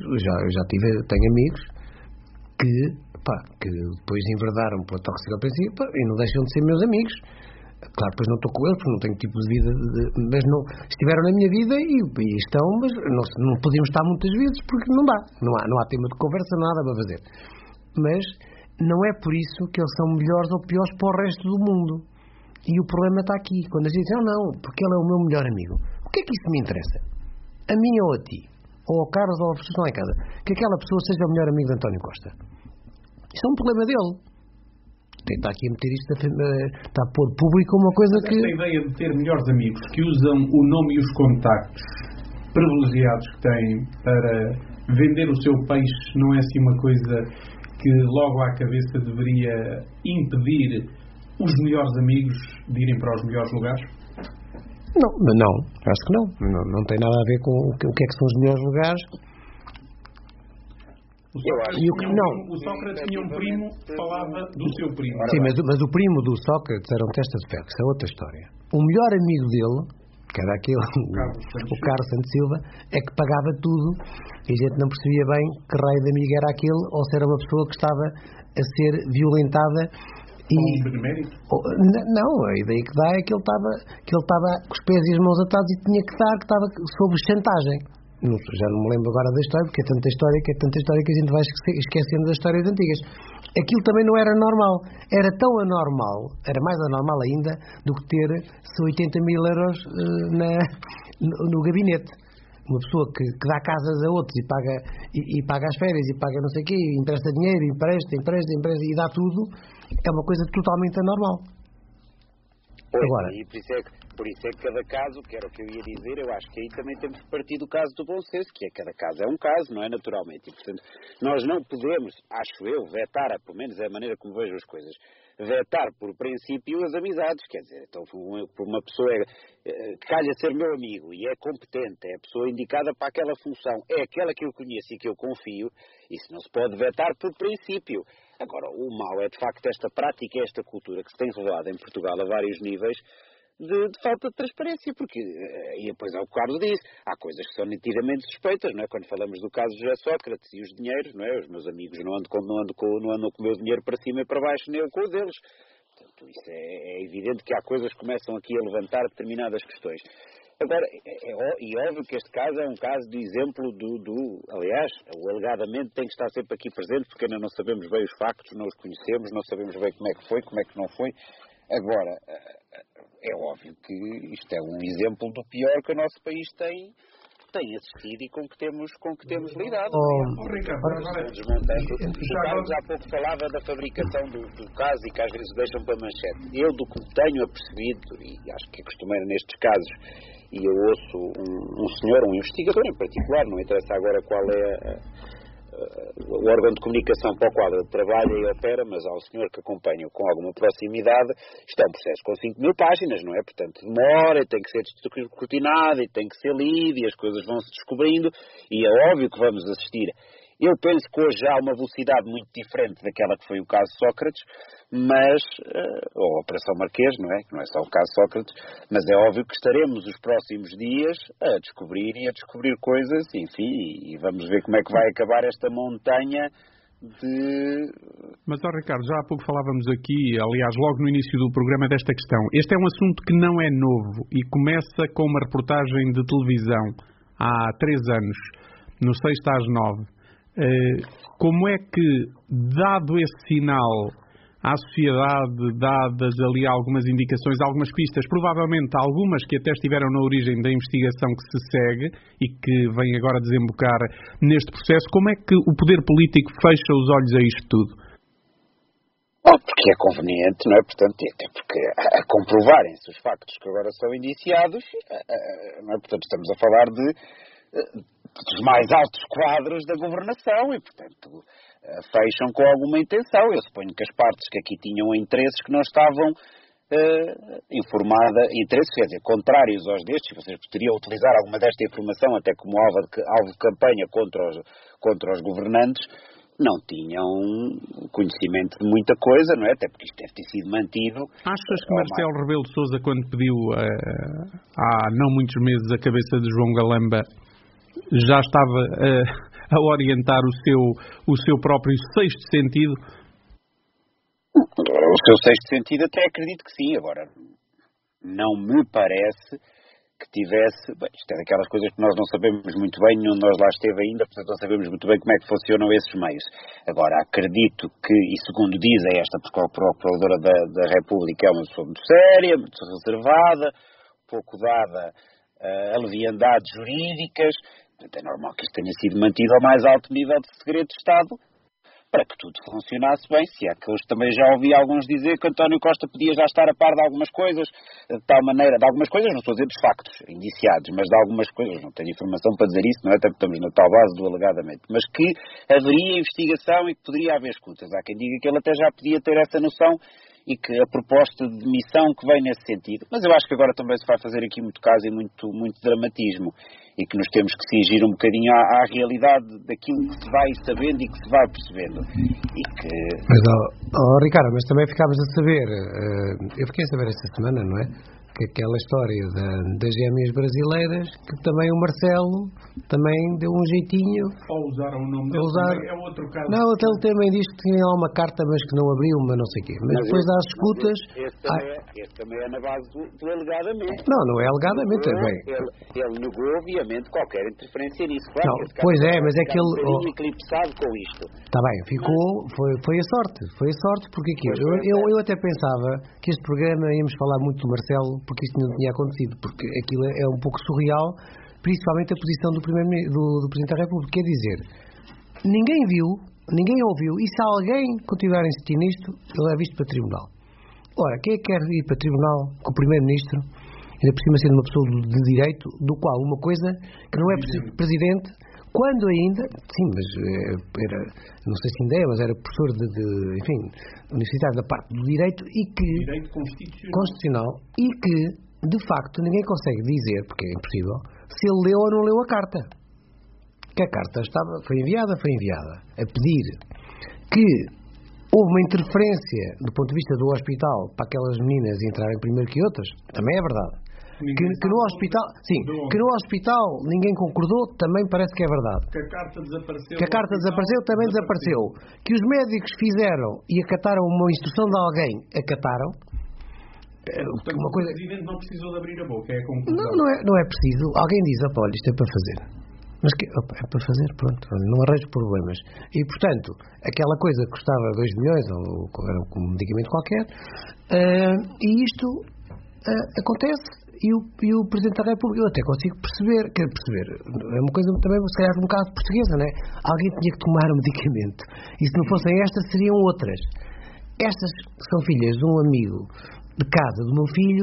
tenho amigos que depois enverdaram para a toxicopatia e não deixam de ser meus amigos. Claro, depois não estou com eles porque não tenho tipo de vida, mas não estiveram na minha vida e estão, mas não podemos estar muitas vezes porque não há tema de conversa, não há nada para fazer. Mas não é por isso que eles são melhores ou piores para o resto do mundo. E o problema está aqui, quando a gente diz, não, porque ele é o meu melhor amigo. O que é que isso me interessa? A mim ou a ti? Ou ao Carlos ou a pessoa que está lá em casa? Que aquela pessoa seja o melhor amigo de António Costa. Isto é um problema dele. Está aqui a meter isto, está a pôr público uma coisa que... Esta ideia de ter melhores amigos que usam o nome e os contactos privilegiados que têm para vender o seu peixe não é assim uma coisa que logo à cabeça deveria impedir os melhores amigos de irem para os melhores lugares? Não, acho que não tem nada a ver com o que é que são os melhores lugares. O Sócrates tinha um primo que falava do seu primo. Sim, mas o primo do Sócrates era um testa de ferro, isso é outra história. O melhor amigo dele, que era aquele, o Carlos Santos Silva, é que pagava tudo e a gente não percebia bem que raio de amigo era aquele ou se era uma pessoa que estava a ser violentada Um benemérito? Não, a ideia que dá é que ele estava com os pés e as mãos atados e tinha que dar, que estava sob chantagem. Já não me lembro agora da história, porque é tanta história que a gente vai esquecendo das histórias antigas. Aquilo também não era normal. Era tão anormal, era mais anormal ainda, do que ter 80 mil euros no gabinete. Uma pessoa que dá casas a outros e paga as férias e paga não sei o quê, empresta dinheiro, empresta e dá tudo, é uma coisa totalmente anormal. Pois, agora, e por isso é que cada caso, que era o que eu ia dizer, eu acho que aí também temos que partir do caso do bom senso, que é cada caso é um caso, não é, naturalmente, e portanto nós não podemos, acho eu, vetar, pelo menos é a maneira como vejo as coisas, vetar por princípio as amizades, quer dizer, então por uma pessoa que calha ser meu amigo e é competente, é a pessoa indicada para aquela função, é aquela que eu conheço e que eu confio, isso não se pode vetar por princípio. Agora, o mal é de facto esta prática, esta cultura que se tem revelado em Portugal a vários níveis de falta de transparência, porque, e depois é o que o Carlos disse, há coisas que são nitidamente suspeitas, não é? Quando falamos do caso de José Sócrates e os dinheiros, não é? Os meus amigos não andam com o meu dinheiro para cima e para baixo, nem eu com o deles. Portanto, isso é evidente que há coisas que começam aqui a levantar determinadas questões. Agora, é óbvio que este caso é um caso de exemplo aliás, o alegadamente tem que estar sempre aqui presente, porque ainda não sabemos bem os factos, não os conhecemos, não sabemos bem como é que foi, como é que não foi. Agora, é óbvio que isto é um exemplo do pior que o nosso país tem assistido e com que temos lidado. Ricardo, o Carlos há pouco falava da fabricação do caso e que às vezes deixam para manchete. Eu, do que tenho apercebido, e acho que é costumeiro nestes casos, e eu ouço um senhor, um investigador em particular, não interessa agora qual é o órgão de comunicação para o qual ele trabalha e opera, mas há um senhor que acompanha com alguma proximidade. Isto é um processo com 5.000 páginas, não é? Portanto, demora, tem que ser escrutinado e tem que ser lido e as coisas vão-se descobrindo e é óbvio que vamos assistir. Eu penso que hoje há uma velocidade muito diferente daquela que foi o caso Sócrates, mas, ou a Operação Marquês, não é? Que não é só o caso Sócrates, mas é óbvio que estaremos os próximos dias a descobrir coisas, enfim, e vamos ver como é que vai acabar esta montanha de... Mas, Ricardo, já há pouco falávamos aqui, aliás, logo no início do programa, desta questão. Este é um assunto que não é novo e começa com uma reportagem de televisão há 3 anos, no 6/9. Como é que, dado esse sinal à sociedade, dadas ali algumas indicações, algumas pistas, provavelmente algumas que até estiveram na origem da investigação que se segue e que vem agora desembocar neste processo, como é que o poder político fecha os olhos a isto tudo? Porque é conveniente, não é? Portanto, até porque a comprovarem-se os factos que agora são indiciados, não é? Portanto, estamos a falar dos mais altos quadros da governação e, portanto, fecham com alguma intenção. Eu suponho que as partes que aqui tinham interesses que não estavam interesses, quer dizer, contrários aos destes, vocês poderiam utilizar alguma desta informação até como alvo de campanha contra os governantes, não tinham conhecimento de muita coisa, não é? Até porque isto deve ter sido mantido. Achas que Marcelo Rebelo de Sousa, quando pediu há não muitos meses a cabeça de João Galamba, já estava a orientar o seu próprio sexto sentido? O seu sexto sentido até acredito que sim. Agora, não me parece que tivesse... Bem, isto é daquelas coisas que nós não sabemos muito bem, nenhum de nós lá esteve ainda, portanto não sabemos muito bem como é que funcionam esses meios. Agora, acredito que, e segundo dizem esta Procuradora da República é uma pessoa muito séria, muito reservada, pouco dada a leviandades jurídicas, portanto é normal que isto tenha sido mantido ao mais alto nível de segredo de Estado, para que tudo funcionasse bem. Se é que hoje também já ouvi alguns dizer que António Costa podia já estar a par de algumas coisas, de tal maneira, de algumas coisas, não estou a dizer dos factos indiciados, mas de algumas coisas, não tenho informação para dizer isso, não é? Até porque estamos na tal base do alegadamente, mas que haveria investigação e que poderia haver escutas. Há quem diga que ele até já podia ter essa noção e que a proposta de demissão que vem nesse sentido. Mas eu acho que agora também se vai fazer aqui muito caso e muito dramatismo e que nos temos que cingir um bocadinho à realidade daquilo que se vai sabendo e que se vai percebendo. E que... Mas, Ricardo, mas também ficámos a saber, eu fiquei a saber esta semana, não é? que aquela história das gêmeas brasileiras, que também o Marcelo também deu um jeitinho. Ou usaram o nome dele, é outro caso. Não, até ele também diz que tinha lá uma carta, mas que não abriu, mas não sei o quê. Mas depois às escutas... Esse também é na base do alegadamente. Não é alegadamente. Ele negou, obviamente, qualquer interferência nisso. Claro, não, pois é, mas é que ele... eclipsado com isto. Está bem, foi a sorte, porque aqui, eu até pensava que este programa íamos falar muito do Marcelo, porque isto não tinha acontecido, porque aquilo é um pouco surreal, principalmente a posição do Presidente da República. Quer dizer, ninguém viu, ninguém ouviu, e se alguém continuar a insistir nisto, ele é visto para tribunal. Ora, quem é que quer ir para tribunal com o Primeiro-Ministro, ainda por cima sendo uma pessoa de direito, do qual uma coisa que não é Presidente, quando ainda, sim, mas era, não sei se ainda é, mas era professor enfim, universitário da parte do direito e que... Direito constitucional. E que, de facto, ninguém consegue dizer, porque é impossível, se ele leu ou não leu a carta. Que a carta foi enviada a pedir que houve uma interferência do ponto de vista do hospital para aquelas meninas entrarem primeiro que outras, também é verdade. Que no hospital ninguém concordou, também parece que é verdade. Que a carta desapareceu. Também desapareceu. Que os médicos fizeram e acataram uma instrução de alguém, acataram. Portanto, uma coisa... O Presidente não precisou de abrir a boca, é a conclusão. Não é preciso. Alguém diz, olha, isto é para fazer. Mas é para fazer, pronto, não arranjo problemas. E, portanto, aquela coisa que custava 2 milhões, ou um medicamento qualquer, e isto acontece. E o Presidente da República, eu até consigo perceber, é uma coisa também, se calhar, um bocado portuguesa, não é? Alguém tinha que tomar um medicamento. E se não fossem estas, seriam outras. Estas são filhas de um amigo de casa do meu filho.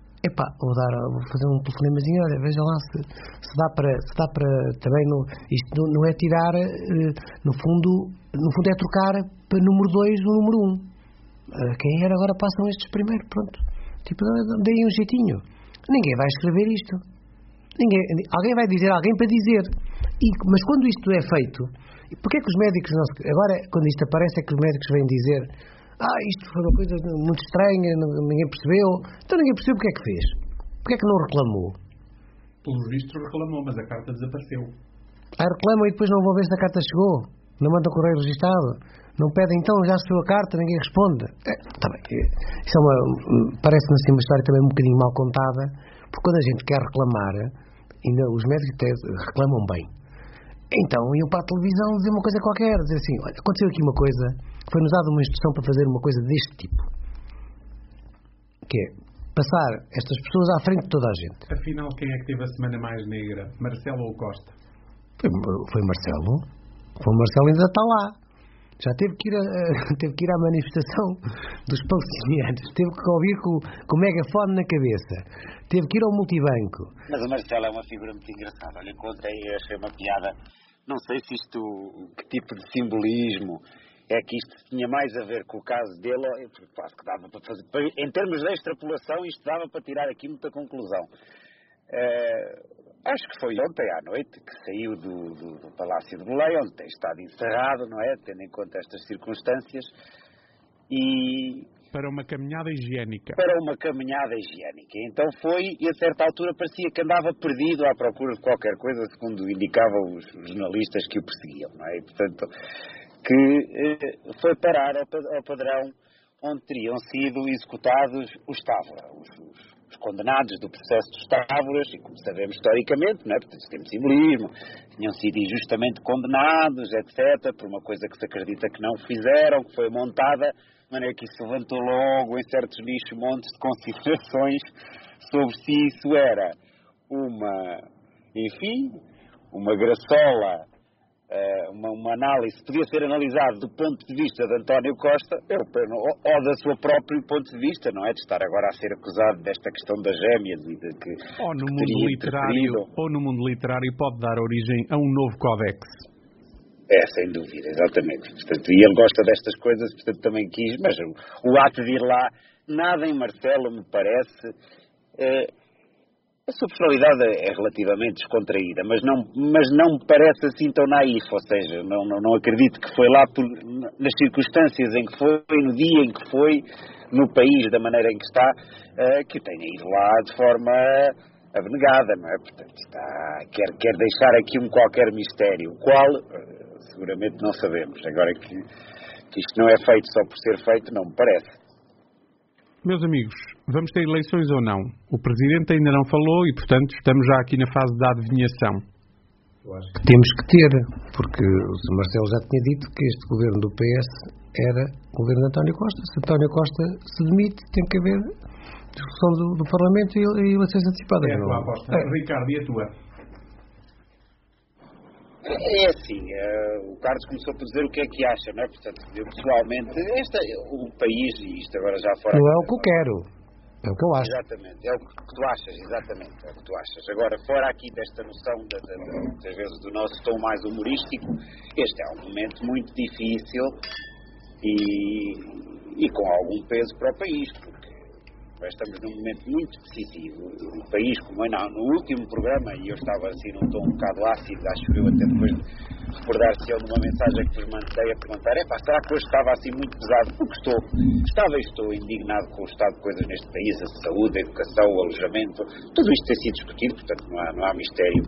Vou fazer um telefonemazinho, olha, veja lá se dá para também, isto não é tirar, no fundo é trocar para número 2 o número 1. Quem era agora passam estes primeiro, pronto. Tipo, deem um jeitinho. Ninguém vai escrever isto. Alguém vai dizer, alguém para dizer. Mas quando isto é feito, porque é que os médicos agora, quando isto aparece, é que os médicos vêm dizer isto foi uma coisa muito estranha, ninguém percebeu. Então ninguém percebeu porque é que fez. Porque é que não reclamou? Pelos vistos reclamou, mas a carta desapareceu. Reclamam e depois não vão ver se a carta chegou. Não mandam o correio registado. Não pedem, então, já recebeu a carta, ninguém responde. Está bem. Isso parece-me assim uma história também um bocadinho mal contada, porque quando a gente quer reclamar, ainda os médicos até reclamam bem. Então iam para a televisão dizer uma coisa qualquer, dizer assim, olha, aconteceu aqui uma coisa, foi-nos dada uma instrução para fazer uma coisa deste tipo. Que é passar estas pessoas à frente de toda a gente. Afinal, quem é que teve a semana mais negra? Marcelo ou Costa? Foi Marcelo. O Marcelo ainda está lá. Já teve que ir à manifestação dos palestinianos. Teve que ouvir com o megafone na cabeça. Teve que ir ao multibanco. Mas o Marcelo é uma figura muito engraçada. Olha, encontrei e achei uma piada. Não sei se que tipo de simbolismo é que isto tinha mais a ver com o caso dele. Quase que dava para fazer. Em termos de extrapolação, isto dava para tirar aqui muita conclusão. Acho que foi ontem à noite que saiu do Palácio de Belém, onde tem estado encerrado, não é? Tendo em conta estas circunstâncias. E... Para uma caminhada higiênica. Então foi, e a certa altura parecia que andava perdido à procura de qualquer coisa, segundo indicavam os jornalistas que o perseguiam, não é? E, portanto, que foi parar ao padrão onde teriam sido executados os Távoras, os condenados do processo dos Távoras, e como sabemos historicamente, não é? Portanto, temos simbolismo, tinham sido injustamente condenados, etc., por uma coisa que se acredita que não fizeram, que foi montada, de maneira que isso levantou logo em certos nichos montes de considerações sobre se isso era uma graçola, uma análise, podia ser analisado do ponto de vista de António Costa, ou da sua próprio ponto de vista, não é? De estar agora a ser acusado desta questão das gêmeas e de que... Ou no mundo literário pode dar origem a um novo códex. Sem dúvida, exatamente. Portanto, e ele gosta destas coisas, portanto também quis, mas o ato de ir lá, nada em Marcelo me parece... A sua personalidade é relativamente descontraída, mas não me parece assim tão naif, ou seja, não acredito que foi lá nas circunstâncias em que foi, no dia em que foi, no país da maneira em que está, que o tenha ido lá de forma abnegada, não é? Portanto, quer deixar aqui um qualquer mistério, o qual seguramente não sabemos. Agora que isto não é feito só por ser feito, não me parece. Meus amigos, vamos ter eleições ou não? O Presidente ainda não falou e, portanto, estamos já aqui na fase da adivinhação. Eu acho que temos que ter, porque o Sr. Marcelo já tinha dito que este governo do PS era o governo de António Costa. Se António Costa se demite, tem que haver discussão do Parlamento e eleições antecipadas. É a tua aposta. Ricardo, e a tua? É assim, o Carlos começou por dizer o que é que acha, não é? Portanto, eu pessoalmente, o país, e isto agora já fora... Não é o que eu quero, é o que eu acho. Exatamente, é o que tu achas, exatamente, é o que tu achas. Agora, fora aqui desta noção, muitas vezes, do nosso tom mais humorístico, este é um momento muito difícil e com algum peso para o país, porque estamos num momento muito decisivo. O país, como é no último programa, e eu estava assim num tom um bocado ácido, acho eu, até depois de recordar se eu numa mensagem que vos mandei a perguntar, será que hoje estava assim muito pesado? Porque estou indignado com o estado de coisas neste país, a saúde, a educação, o alojamento, tudo isto tem sido discutido, portanto não há mistério.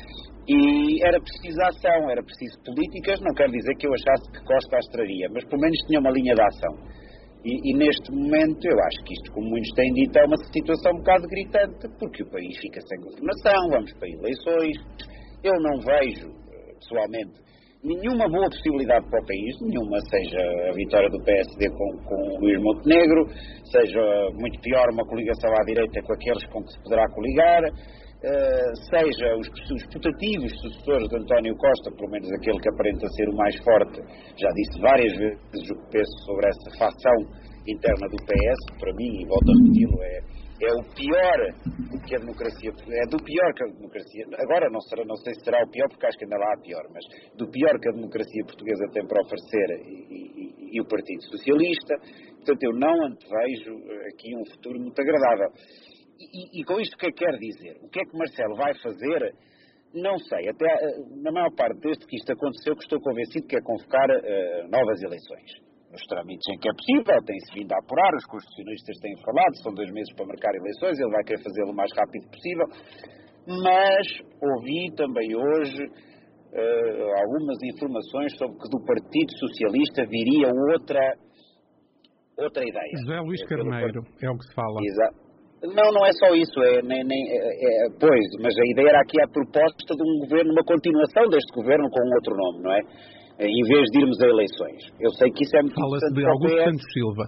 E era preciso ação, era preciso políticas, não quero dizer que eu achasse que Costa as traria, mas pelo menos tinha uma linha de ação. E neste momento, eu acho que isto, como muitos têm dito, é uma situação um bocado gritante, porque o país fica sem governação, vamos para eleições. Eu não vejo, pessoalmente, nenhuma boa possibilidade para o país, nenhuma, seja a vitória do PSD com Luís Montenegro, seja muito pior uma coligação à direita com aqueles com que se poderá coligar, seja os putativos sucessores de António Costa, pelo menos aquele que aparenta ser o mais forte. Já disse várias vezes o que penso sobre essa facção interna do PS, para mim, e volto a repeti-lo, é o pior que a democracia, é do pior que a democracia, agora não sei se será o pior, porque acho que ainda lá há pior, mas do pior que a democracia portuguesa tem para oferecer e o Partido Socialista. Portanto, eu não antevejo aqui um futuro muito agradável. E com isto o que é que quer dizer? O que é que Marcelo vai fazer? Não sei. Até na maior parte desde que isto aconteceu, que estou convencido que é convocar novas eleições. Nos trâmites em que é possível, tem-se vindo a apurar, os constitucionalistas têm falado, são 2 meses para marcar eleições, ele vai querer fazê-lo o mais rápido possível. Mas ouvi também hoje algumas informações sobre que do Partido Socialista viria outra ideia. José Luís Carneiro, é o que se fala. Exato. Não é só isso, pois, mas a ideia era aqui a proposta de um governo, uma continuação deste governo com um outro nome, não é? Em vez de irmos a eleições. Eu sei que isso é muito importante. Fala-se de Augusto Santos Silva.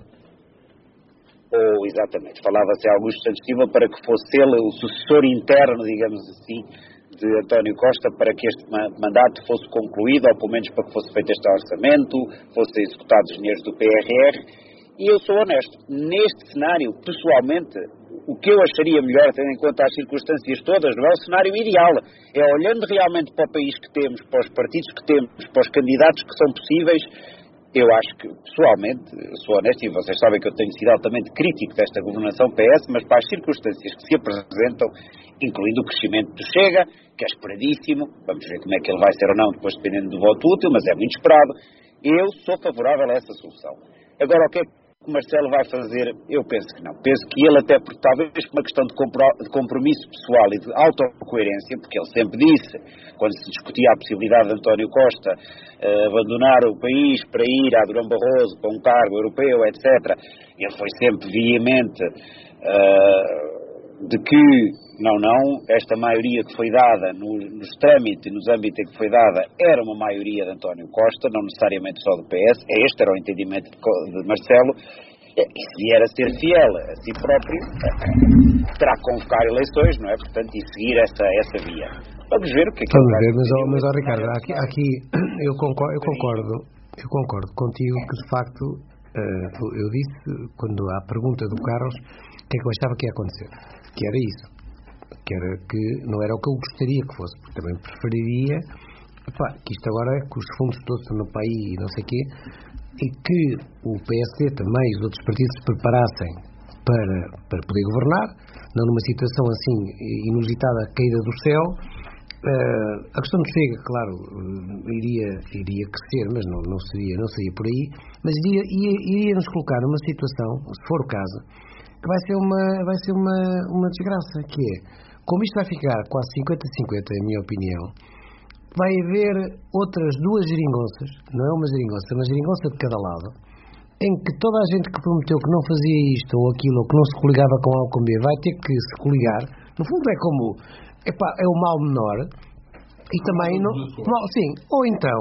Exatamente, falava-se de Augusto Santos Silva para que fosse ele o sucessor interno, digamos assim, de António Costa, para que este mandato fosse concluído, ou pelo menos para que fosse feito este orçamento, fossem executados os dinheiros do PRR. E eu sou honesto, neste cenário, pessoalmente, o que eu acharia melhor, tendo em conta as circunstâncias todas, não é o cenário ideal. É olhando realmente para o país que temos, para os partidos que temos, para os candidatos que são possíveis. Eu acho que, pessoalmente, sou honesto, e vocês sabem que eu tenho sido altamente crítico desta governação PS, mas para as circunstâncias que se apresentam, incluindo o crescimento do Chega, que é esperadíssimo, vamos ver como é que ele vai ser ou não, depois dependendo do voto útil, mas é muito esperado, eu sou favorável a essa solução. Agora, o que é que o Marcelo vai fazer? Eu penso que não. Penso que ele, até por talvez por uma questão de compromisso pessoal e de autocoerência, porque ele sempre disse, quando se discutia a possibilidade de António Costa abandonar o país para ir a Durão Barroso para um cargo europeu, etc., ele foi sempre veemente de que, esta maioria que foi dada nos trâmites e nos âmbitos em que foi dada era uma maioria de António Costa, não necessariamente só do PS, este era o entendimento de Marcelo, e se vier a ser fiel a si próprio, terá que convocar eleições, não é? Portanto, e seguir essa via. Vamos ver o que é que ele vai fazer. Mas Ricardo, aqui eu concordo contigo que, de facto, eu disse, quando há a pergunta do Carlos, o que é que eu achava que ia acontecer? Que era isso. Que era que não era o que eu gostaria que fosse, porque também preferiria que isto agora é que os fundos todos estão no país e não sei o quê, e que o PSD também e os outros partidos se preparassem para poder governar, não numa situação assim inusitada, caída do céu, A questão do Chega, claro, iria crescer, mas não seria por aí, mas iria nos colocar numa situação, se for o caso, que vai ser uma desgraça, que é, como isto vai ficar quase 50-50, em minha opinião, vai haver outras duas geringonças, não é uma geringonça, é uma geringonça de cada lado, em que toda a gente que prometeu que não fazia isto ou aquilo, ou que não se coligava com A ou com B, vai ter que se coligar. No fundo é como, é o mal menor, e também, sim, ou então,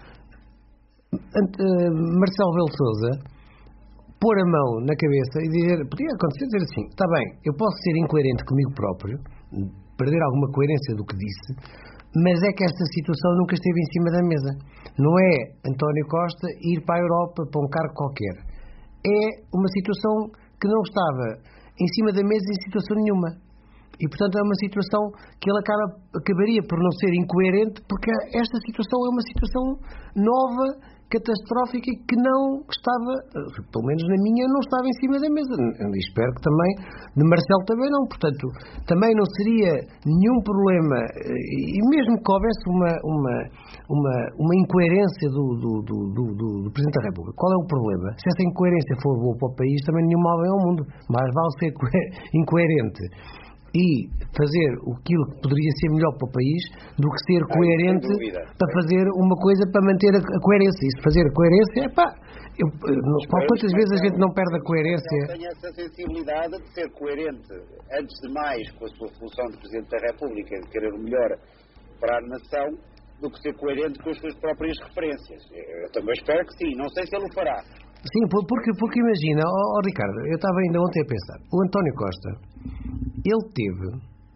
Marcelo Rebelo de Sousa pôr a mão na cabeça e podia acontecer, dizer assim, está bem, eu posso ser incoerente comigo próprio, perder alguma coerência do que disse, mas é que esta situação nunca esteve em cima da mesa. Não é António Costa ir para a Europa para um cargo qualquer. É uma situação que não estava em cima da mesa em situação nenhuma. E, portanto, é uma situação que ele acabaria por não ser incoerente, porque esta situação é uma situação nova, catastrófica, e que não estava, pelo menos na minha, não estava em cima da mesa. E espero que também, de Marcelo também não. Portanto, também não seria nenhum problema, e mesmo que houvesse uma incoerência do Presidente da República. Qual é o problema? Se essa incoerência for boa para o país, também nenhum mal vem ao mundo. Mais vale ser incoerente e fazer aquilo que poderia ser melhor para o país do que ser coerente para fazer uma coisa para manter a coerência. E se fazer a coerência, quantas vezes a gente não perde a coerência? Eu tenho essa sensibilidade de ser coerente, antes de mais, com a sua função de Presidente da República, de querer o melhor para a nação, do que ser coerente com as suas próprias referências. Eu também espero que sim. Não sei se ele o fará. Sim, porque imagina, Ricardo, eu estava ainda ontem a pensar, o António Costa, ele teve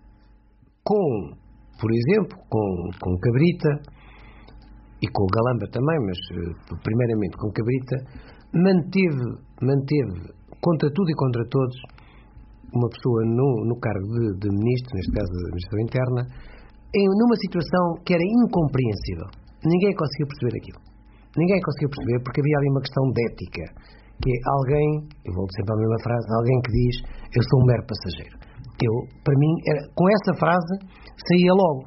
por exemplo, com Cabrita e com o Galamba também, mas primeiramente com Cabrita, manteve contra tudo e contra todos uma pessoa no cargo de ministro, neste caso da Administração Interna, numa situação que era incompreensível. Ninguém conseguiu perceber aquilo. Ninguém conseguiu perceber, porque havia ali uma questão de ética, que é alguém, eu volto sempre à mesma frase, alguém que diz, eu sou um mero passageiro. Para mim, com essa frase, saía logo,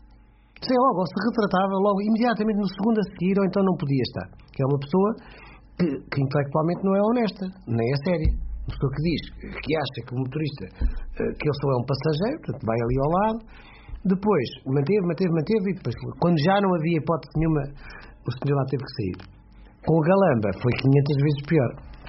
ou se retratava logo, imediatamente no segundo a seguir, ou então não podia estar. Que é uma pessoa que intelectualmente não é honesta, nem é séria. Uma pessoa que diz, que acha que o motorista, que ele só é um passageiro, portanto vai ali ao lado, depois manteve, e depois, quando já não havia hipótese nenhuma, o senhor lá teve que sair. Com o Galamba foi 500 vezes pior.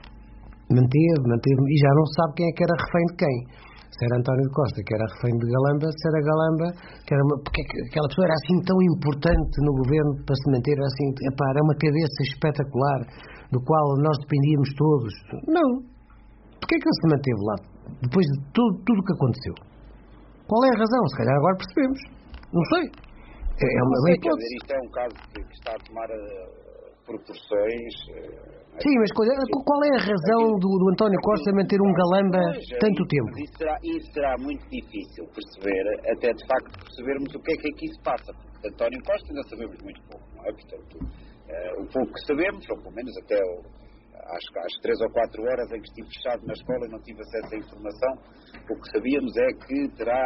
Manteve, e já não se sabe quem é que era refém de quem. Se era António Costa, que era refém de Galamba, se era Galamba, que era porque aquela pessoa era assim tão importante no governo para se manter, assim, era uma cabeça espetacular, do qual nós dependíamos todos. Não. Porquê que ele se manteve lá, depois de tudo o que aconteceu? Qual é a razão? Se calhar agora percebemos. Não sei. É uma lei. Isto é um caso que está a tomar proporções. Sim, mas qual é a razão do António Costa manter um Galamba tanto tempo? Isso será muito difícil perceber, até de facto percebermos o que é que aqui se passa. Porque de António Costa ainda sabemos muito pouco, não é? Portanto, o pouco que sabemos, ou pelo menos até às 3 ou 4 horas em que estive fechado na escola e não tive acesso à informação, o que sabíamos é que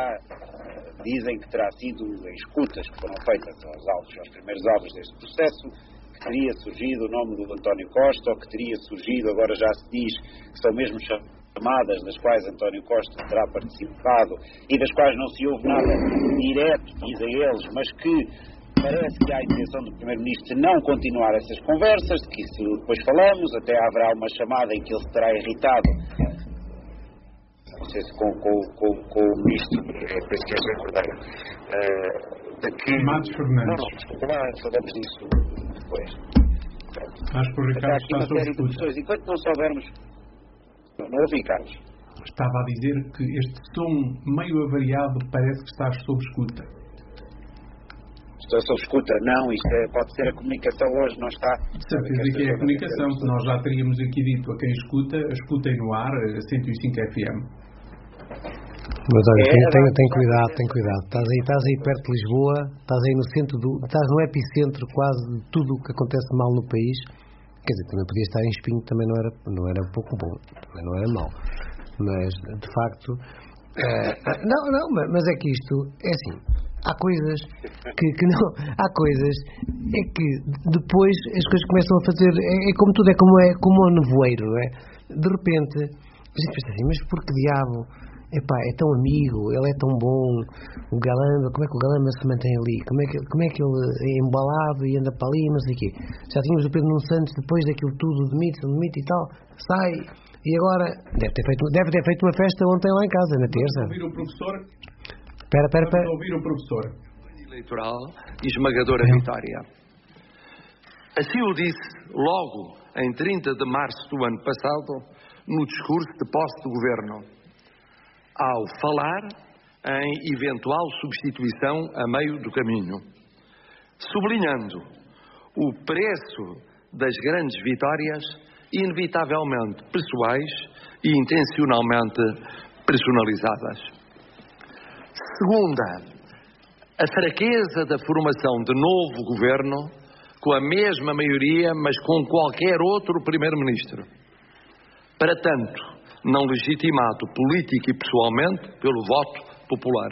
dizem que terá sido escutas que foram feitas aos primeiros alvos deste processo, que teria surgido o nome do António Costa, ou que teria surgido, agora já se diz, que são mesmo chamadas das quais António Costa terá participado e das quais não se ouve nada direto, dizem eles, mas que parece que há a intenção do Primeiro-Ministro de não continuar essas conversas, de que isso depois falamos, até haverá uma chamada em que ele se terá irritado, não sei se com o Ministro, penso que é José Cordeiro, Matos Fernandes. Não, desculpa lá, falamos disso depois. Acho que o Ricardo está sob escuta. Enquanto não soubermos, não ouvi, Carlos. Estava a dizer que este som meio avariado parece que está sob escuta. Estou sob escuta? Não, isto pode ser a comunicação hoje, não está. Certeza que é a comunicação, que nós já teríamos aqui dito a quem escutem no ar, 105 FM. Mas olha, tem cuidado. Estás aí perto de Lisboa, estás aí no centro estás no epicentro quase de tudo o que acontece mal no país. Quer dizer, também podia estar em Espinho, também não era pouco bom, também não era mau. Mas, de facto, mas é que isto é assim. há coisas que não... Há coisas é que depois as coisas começam a fazer... É como tudo, é como um nevoeiro, não é? De repente, a gente pensa assim, mas por que diabo? Epá, é tão amigo, ele é tão bom, o Galamba, como é que o Galamba se mantém ali? Como é que ele é embalado e anda para ali, não sei o quê? Já tínhamos o Pedro Nuno Santos, depois daquilo tudo, demite e tal, sai, e agora deve ter feito uma festa ontem lá em casa, na terça. Vamos ouvir o professor? Espera. Vamos ouvir o professor. Eleitoral e esmagadora vitória. Assim o disse logo em 30 de março do ano passado, no discurso de posse do Governo, ao falar em eventual substituição a meio do caminho, sublinhando o preço das grandes vitórias, inevitavelmente pessoais e intencionalmente personalizadas. Segunda, a fraqueza da formação de novo governo com a mesma maioria, mas com qualquer outro primeiro-ministro. Para tanto, não legitimado política e pessoalmente pelo voto popular.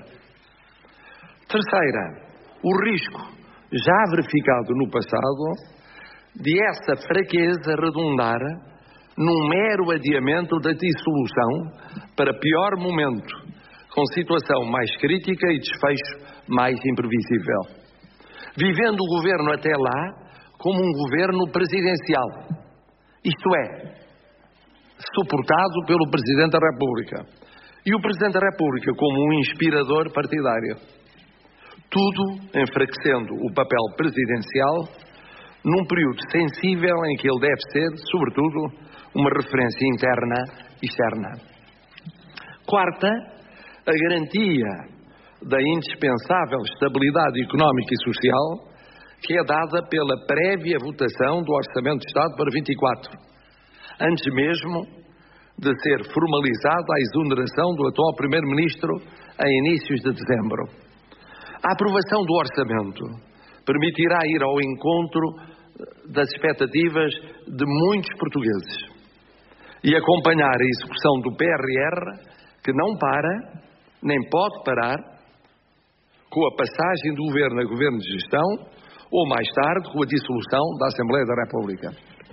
Terceira, o risco, já verificado no passado, de essa fraqueza redundar num mero adiamento da dissolução para pior momento, com situação mais crítica e desfecho mais imprevisível. Vivendo o governo até lá como um governo presidencial, isto é, suportado pelo Presidente da República, e o Presidente da República como um inspirador partidário. Tudo enfraquecendo o papel presidencial num período sensível em que ele deve ser, sobretudo, uma referência interna e externa. Quarta, a garantia da indispensável estabilidade económica e social que é dada pela prévia votação do Orçamento de Estado para 24, antes mesmo de ser formalizada a exoneração do atual Primeiro-Ministro em inícios de dezembro. A aprovação do Orçamento permitirá ir ao encontro das expectativas de muitos portugueses e acompanhar a execução do PRR, que não para, nem pode parar, com a passagem do Governo a Governo de Gestão ou, mais tarde, com a dissolução da Assembleia da República.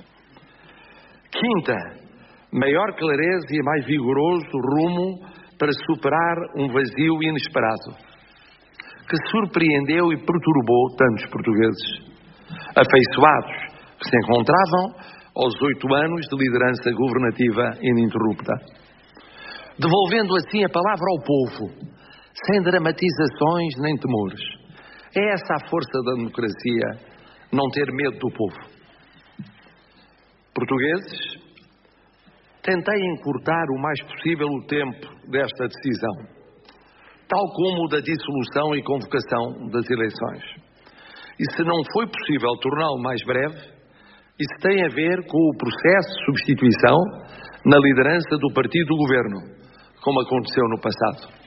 Quinta, maior clareza e mais vigoroso rumo para superar um vazio inesperado, que surpreendeu e perturbou tantos portugueses, afeiçoados que se encontravam aos 8 anos de liderança governativa ininterrupta. Devolvendo assim a palavra ao povo, sem dramatizações nem temores. É essa a força da democracia, não ter medo do povo. Portugueses, tentei encurtar o mais possível o tempo desta decisão, tal como o da dissolução e convocação das eleições. E se não foi possível torná-lo mais breve, isso tem a ver com o processo de substituição na liderança do partido do governo, como aconteceu no passado.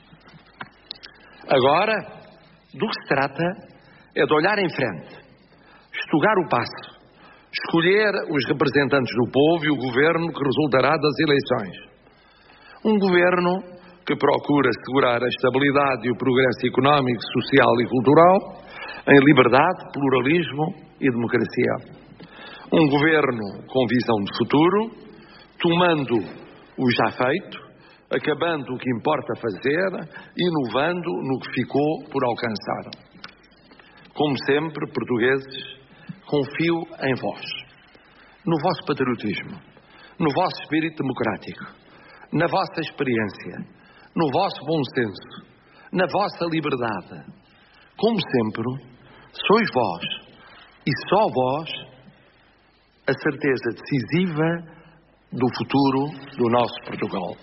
Agora, do que se trata é de olhar em frente, estugar o passo, escolher os representantes do povo e o governo que resultará das eleições. Um governo que procura assegurar a estabilidade e o progresso económico, social e cultural em liberdade, pluralismo e democracia. Um governo com visão de futuro, tomando o já feito, acabando o que importa fazer, inovando no que ficou por alcançar. Como sempre, portugueses, confio em vós, no vosso patriotismo, no vosso espírito democrático, na vossa experiência, no vosso bom senso, na vossa liberdade. Como sempre, sois vós, e só vós, a certeza decisiva do futuro do nosso Portugal.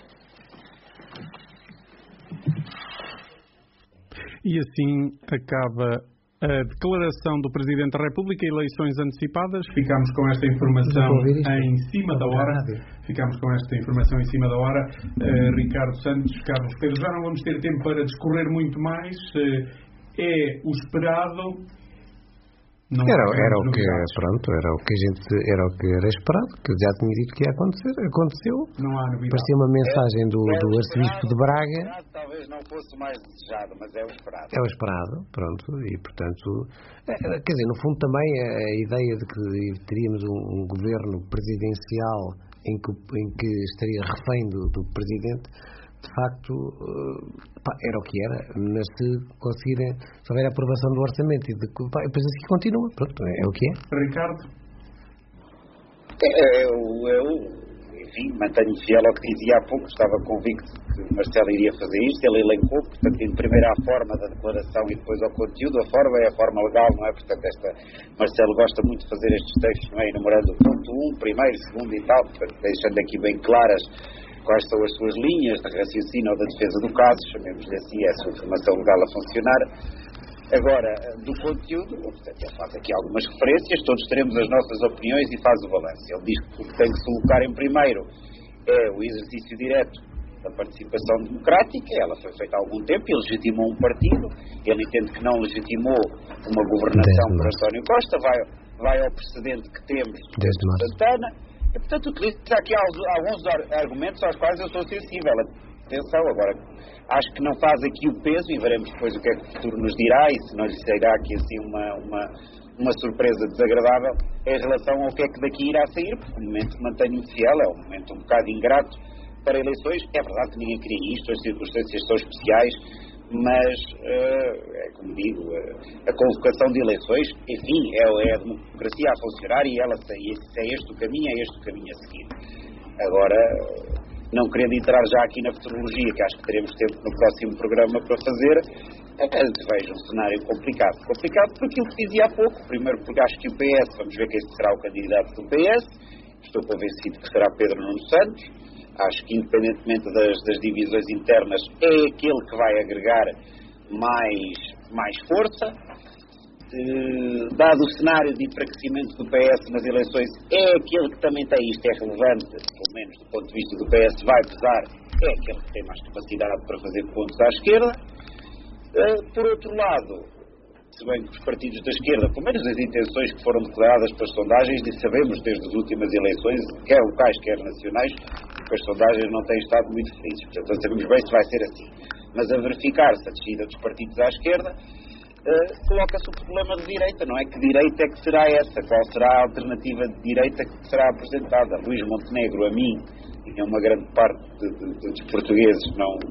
E assim acaba a declaração do Presidente da República, eleições antecipadas. Ficamos com esta informação em cima da hora. Ricardo Santos, Carlos Pedro, já não vamos ter tempo para discorrer muito mais. É o esperado Era o que era esperado, que eu já tinha dito que ia acontecer. Aconteceu. Não há novidade. Parecia uma mensagem do arcebispo de Braga. Talvez não fosse o mais desejado, mas é o esperado. É o esperado, pronto, e portanto, quer dizer, no fundo também a ideia de que teríamos um governo presidencial em que estaria refém do presidente, de facto, era o que era, mas se conseguirem, se houver a aprovação do orçamento e depois assim continua, pronto, é o que é. Ricardo? Enfim, mantenho-me fiel ao que dizia há pouco, estava convicto que o Marcelo iria fazer isto, ele elencou, portanto, primeiro à forma da declaração e depois ao conteúdo. A forma é a forma legal, não é? Portanto, Marcelo gosta muito de fazer estes textos, não é? Enumerando o ponto 1, primeiro, segundo e tal, portanto, deixando aqui bem claras quais são as suas linhas de raciocínio ou da defesa do caso, chamemos-lhe assim, é a sua formação legal a funcionar. Agora, do conteúdo, portanto, ele faz aqui algumas referências, todos teremos as nossas opiniões e faz o balanço. Ele diz que o que tem que se colocar em primeiro é o exercício direto da participação democrática. Ela foi feita há algum tempo e legitimou um partido. Ele entende que não legitimou uma governação por António Costa, vai ao precedente que temos desde Santana. E, portanto, utiliza aqui alguns argumentos aos quais eu sou sensível. Atenção, agora, acho que não faz aqui o peso, e veremos depois o que é que o futuro nos dirá, e se não lhe sairá aqui assim uma surpresa desagradável em relação ao que é que daqui irá sair, porque o momento mantenho-me fiel, é um momento um bocado ingrato para eleições. É verdade que ninguém queria isto, as circunstâncias são especiais, mas, como digo, a convocação de eleições, enfim, é a democracia a funcionar e ela se é este o caminho a seguir. Agora, não querendo entrar já aqui na futurologia, que acho que teremos tempo no próximo programa para fazer, vejo um cenário complicado. Complicado por aquilo que dizia há pouco. Primeiro porque acho que o PS, vamos ver quem será o candidato do PS, estou convencido que será Pedro Nuno Santos. Acho que, independentemente das divisões internas, é aquele que vai agregar mais força. Dado o cenário de enfraquecimento do PS nas eleições, é aquele que também tem, isto é relevante, pelo menos do ponto de vista do PS, vai pesar, é aquele que tem mais capacidade para fazer pontos à esquerda. Por outro lado, se bem que os partidos da esquerda, pelo menos as intenções que foram declaradas pelas sondagens, e sabemos desde as últimas eleições, quer locais, quer nacionais, que as sondagens não têm estado muito felizes. Portanto, não sabemos bem se vai ser assim. Mas a verificar-se a descida dos partidos à esquerda, coloca-se o problema de direita, não é? Que direita é que será essa? Qual será a alternativa de direita que será apresentada? Luís Montenegro, a mim, e a uma grande parte dos portugueses,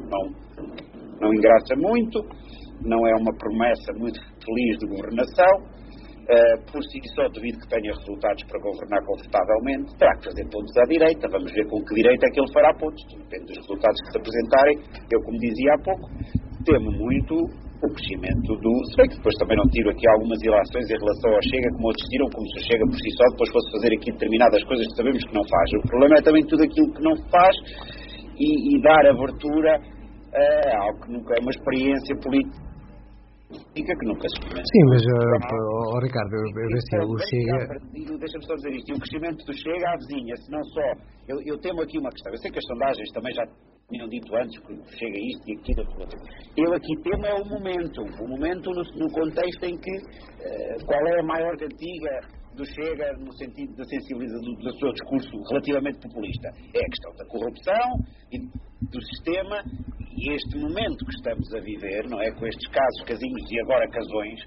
não engraça muito, não é uma promessa muito feliz de governação. Por si só devido que tenha resultados para governar confortavelmente, terá que fazer pontos à direita. Vamos ver com que direita é que ele fará pontos. Depende dos resultados que se apresentarem. Eu, como dizia há pouco, temo muito o crescimento se bem que depois também não tiro aqui algumas ilações em relação ao Chega, como outros tiram, como se o Chega por si só depois fosse fazer aqui determinadas coisas que sabemos que não faz. O problema é também tudo aquilo que não faz e dar abertura a algo que nunca é uma experiência política que nunca se experimentou. Sim, mas, Ricardo, o Chega... Deixa-me só dizer isto. E o crescimento do Chega avizinha-se não só... Eu temo aqui uma questão. Eu sei que as sondagens também já tinham dito antes que chega isto e aquilo. Eu aqui temo é o momento no contexto em que qual é a maior cantiga do Chega no sentido da sensibilização do seu discurso relativamente populista. É a questão da corrupção e do sistema, e este momento que estamos a viver, não é, com estes casinhos e agora casões,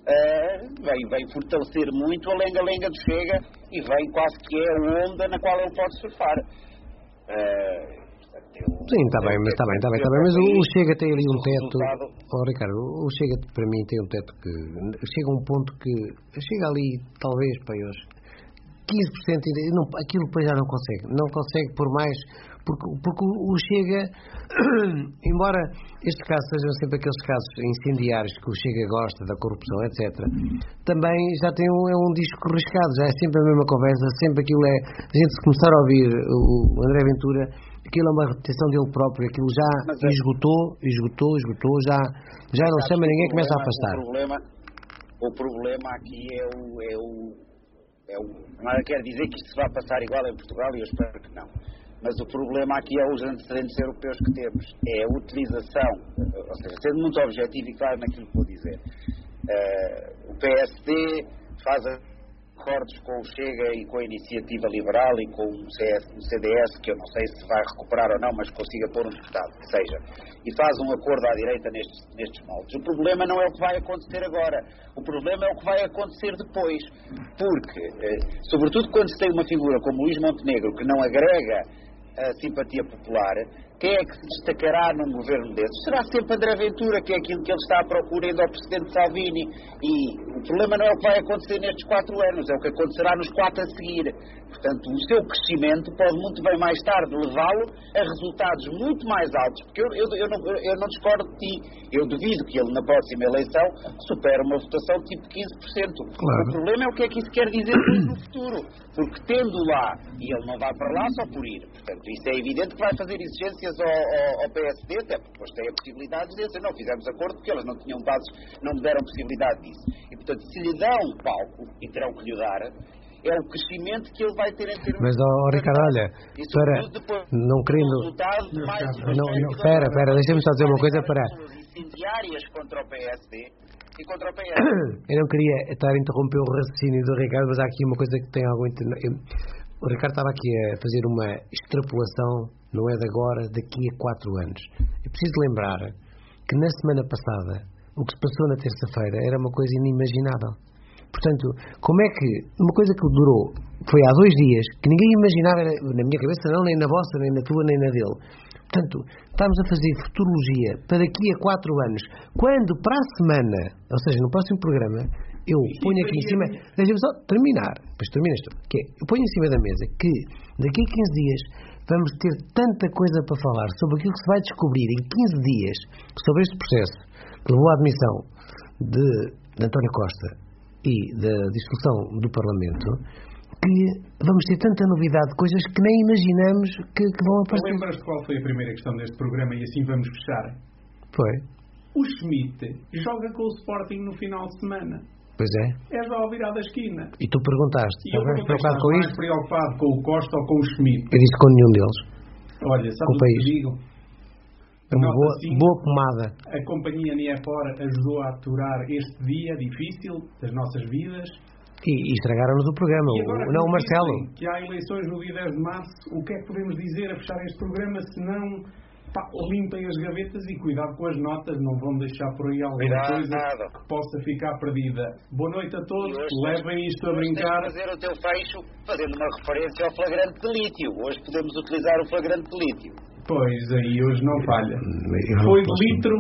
vem fortalecer muito a lenga-lenga do Chega e vem quase que é a onda na qual ele pode surfar. Sim, está bem, mas o Chega tem ali um teto. Ricardo, o Chega para mim tem um teto que chega a um ponto que chega ali, talvez, para eles 15%, aquilo depois já não consegue por mais, porque o Chega, embora este caso sejam sempre aqueles casos incendiários que o Chega gosta, da corrupção, etc., também já tem um disco riscado, já é sempre a mesma conversa, sempre aquilo é, a gente se começar a ouvir o André Ventura, aquilo é uma repetição dele próprio, aquilo já esgotou, já não chama ninguém, começa a afastar. O problema aqui não quer dizer que isto se vai passar igual em Portugal, e eu espero que não. Mas o problema aqui é os antecedentes europeus que temos. É a utilização, ou seja, sendo muito objetivo e claro naquilo que vou dizer. O PSD faz acordos com o Chega e com a Iniciativa Liberal e com o CDS, que eu não sei se vai recuperar ou não, mas consiga pôr um deputado, que seja, e faz um acordo à direita nestes moldes. O problema não é o que vai acontecer agora, o problema é o que vai acontecer depois, porque, sobretudo quando se tem uma figura como Luís Montenegro, que não agrega a simpatia popular, quem é que se destacará num governo desses? Será sempre André Ventura, que é aquilo que ele está à procura ainda ao Presidente Salvini. E o problema não é o que vai acontecer nestes 4 anos, é o que acontecerá nos 4 a seguir. Portanto, o seu crescimento pode muito bem mais tarde levá-lo a resultados muito mais altos, porque eu não discordo de ti. Eu duvido que ele na próxima eleição supere uma votação tipo 15%. Claro. O problema é o que é que isso quer dizer no futuro, porque tendo lá, e ele não vai para lá só por ir, portanto, isso é evidente que vai fazer exigências ao PSD, até porque depois tem a possibilidade de dizer, não fizemos acordo porque elas não tinham bases, não me deram possibilidade disso. E, portanto, se lhe dão um palco, e terão que lhe dar, é o crescimento que ele vai ter em termos Mas, Ricardo, olha, não querendo... Espera, deixa-me só dizer uma coisa para... Incendiárias contra o PSD e contra o PS. Eu não queria estar a interromper o raciocínio do Ricardo, mas há aqui uma coisa que tem algo... O Ricardo estava aqui a fazer uma extrapolação, não é de agora, daqui a 4 anos. É preciso lembrar que na semana passada, o que se passou na terça-feira era uma coisa inimaginável. Portanto, como é que uma coisa que durou, foi há 2 dias, que ninguém imaginava, na minha cabeça não, nem na vossa, nem na tua, nem na dele. Portanto, estamos a fazer futurologia para daqui a 4 anos, quando para a semana, ou seja, no próximo programa, eu ponho aqui em cima, deixa-me só terminar, depois terminas tu, que é, eu ponho em cima da mesa que daqui a 15 dias vamos ter tanta coisa para falar sobre aquilo que se vai descobrir em 15 dias sobre este processo que levou à admissão de António Costa e da dissolução do Parlamento, que vamos ter tanta novidade, coisas que nem imaginamos que vão aparecer. Lembras-te qual foi a primeira questão deste programa e assim vamos fechar? Foi. O Schmidt joga com o Sporting no final de semana. Pois é. É já ao virar da esquina. E tu perguntaste, e eu preocupado com mais isto? Preocupado com o Costa ou com o Schmidt? Eu disse com nenhum deles. Olha, sabe o que te digo? É uma boa pomada. A companhia Niefor ajudou a aturar este dia difícil das nossas vidas. E estragaram-nos o programa. Não, o Marcelo. Que há eleições no dia 10 de março. O que é que podemos dizer a fechar este programa se não limpem as gavetas e cuidado com as notas, não vão deixar por aí alguma coisa que possa ficar perdida. Boa noite a todos, levem isto a brincar. Fazer o teu fecho fazendo uma referência ao flagrante de lítio. Hoje podemos utilizar o flagrante de lítio. Pois, aí hoje não falha. Foi de litro.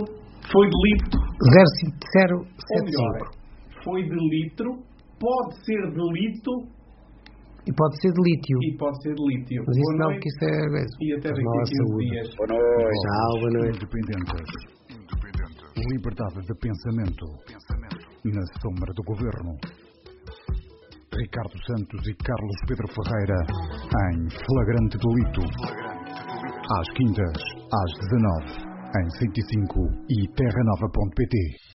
05075. Foi de litro, pode ser de lito. E pode ser de lítio. Mas isso não, que isso é mesmo. E até daqui a 15 dias. Boa noite. Tchau, boa noite. Independentes. Liberdade de pensamento. Na sombra do governo. Ricardo Santos e Carlos Pedro Ferreira em Flagrante Delito. Às quintas, às 19, em 105 e terranova.pt.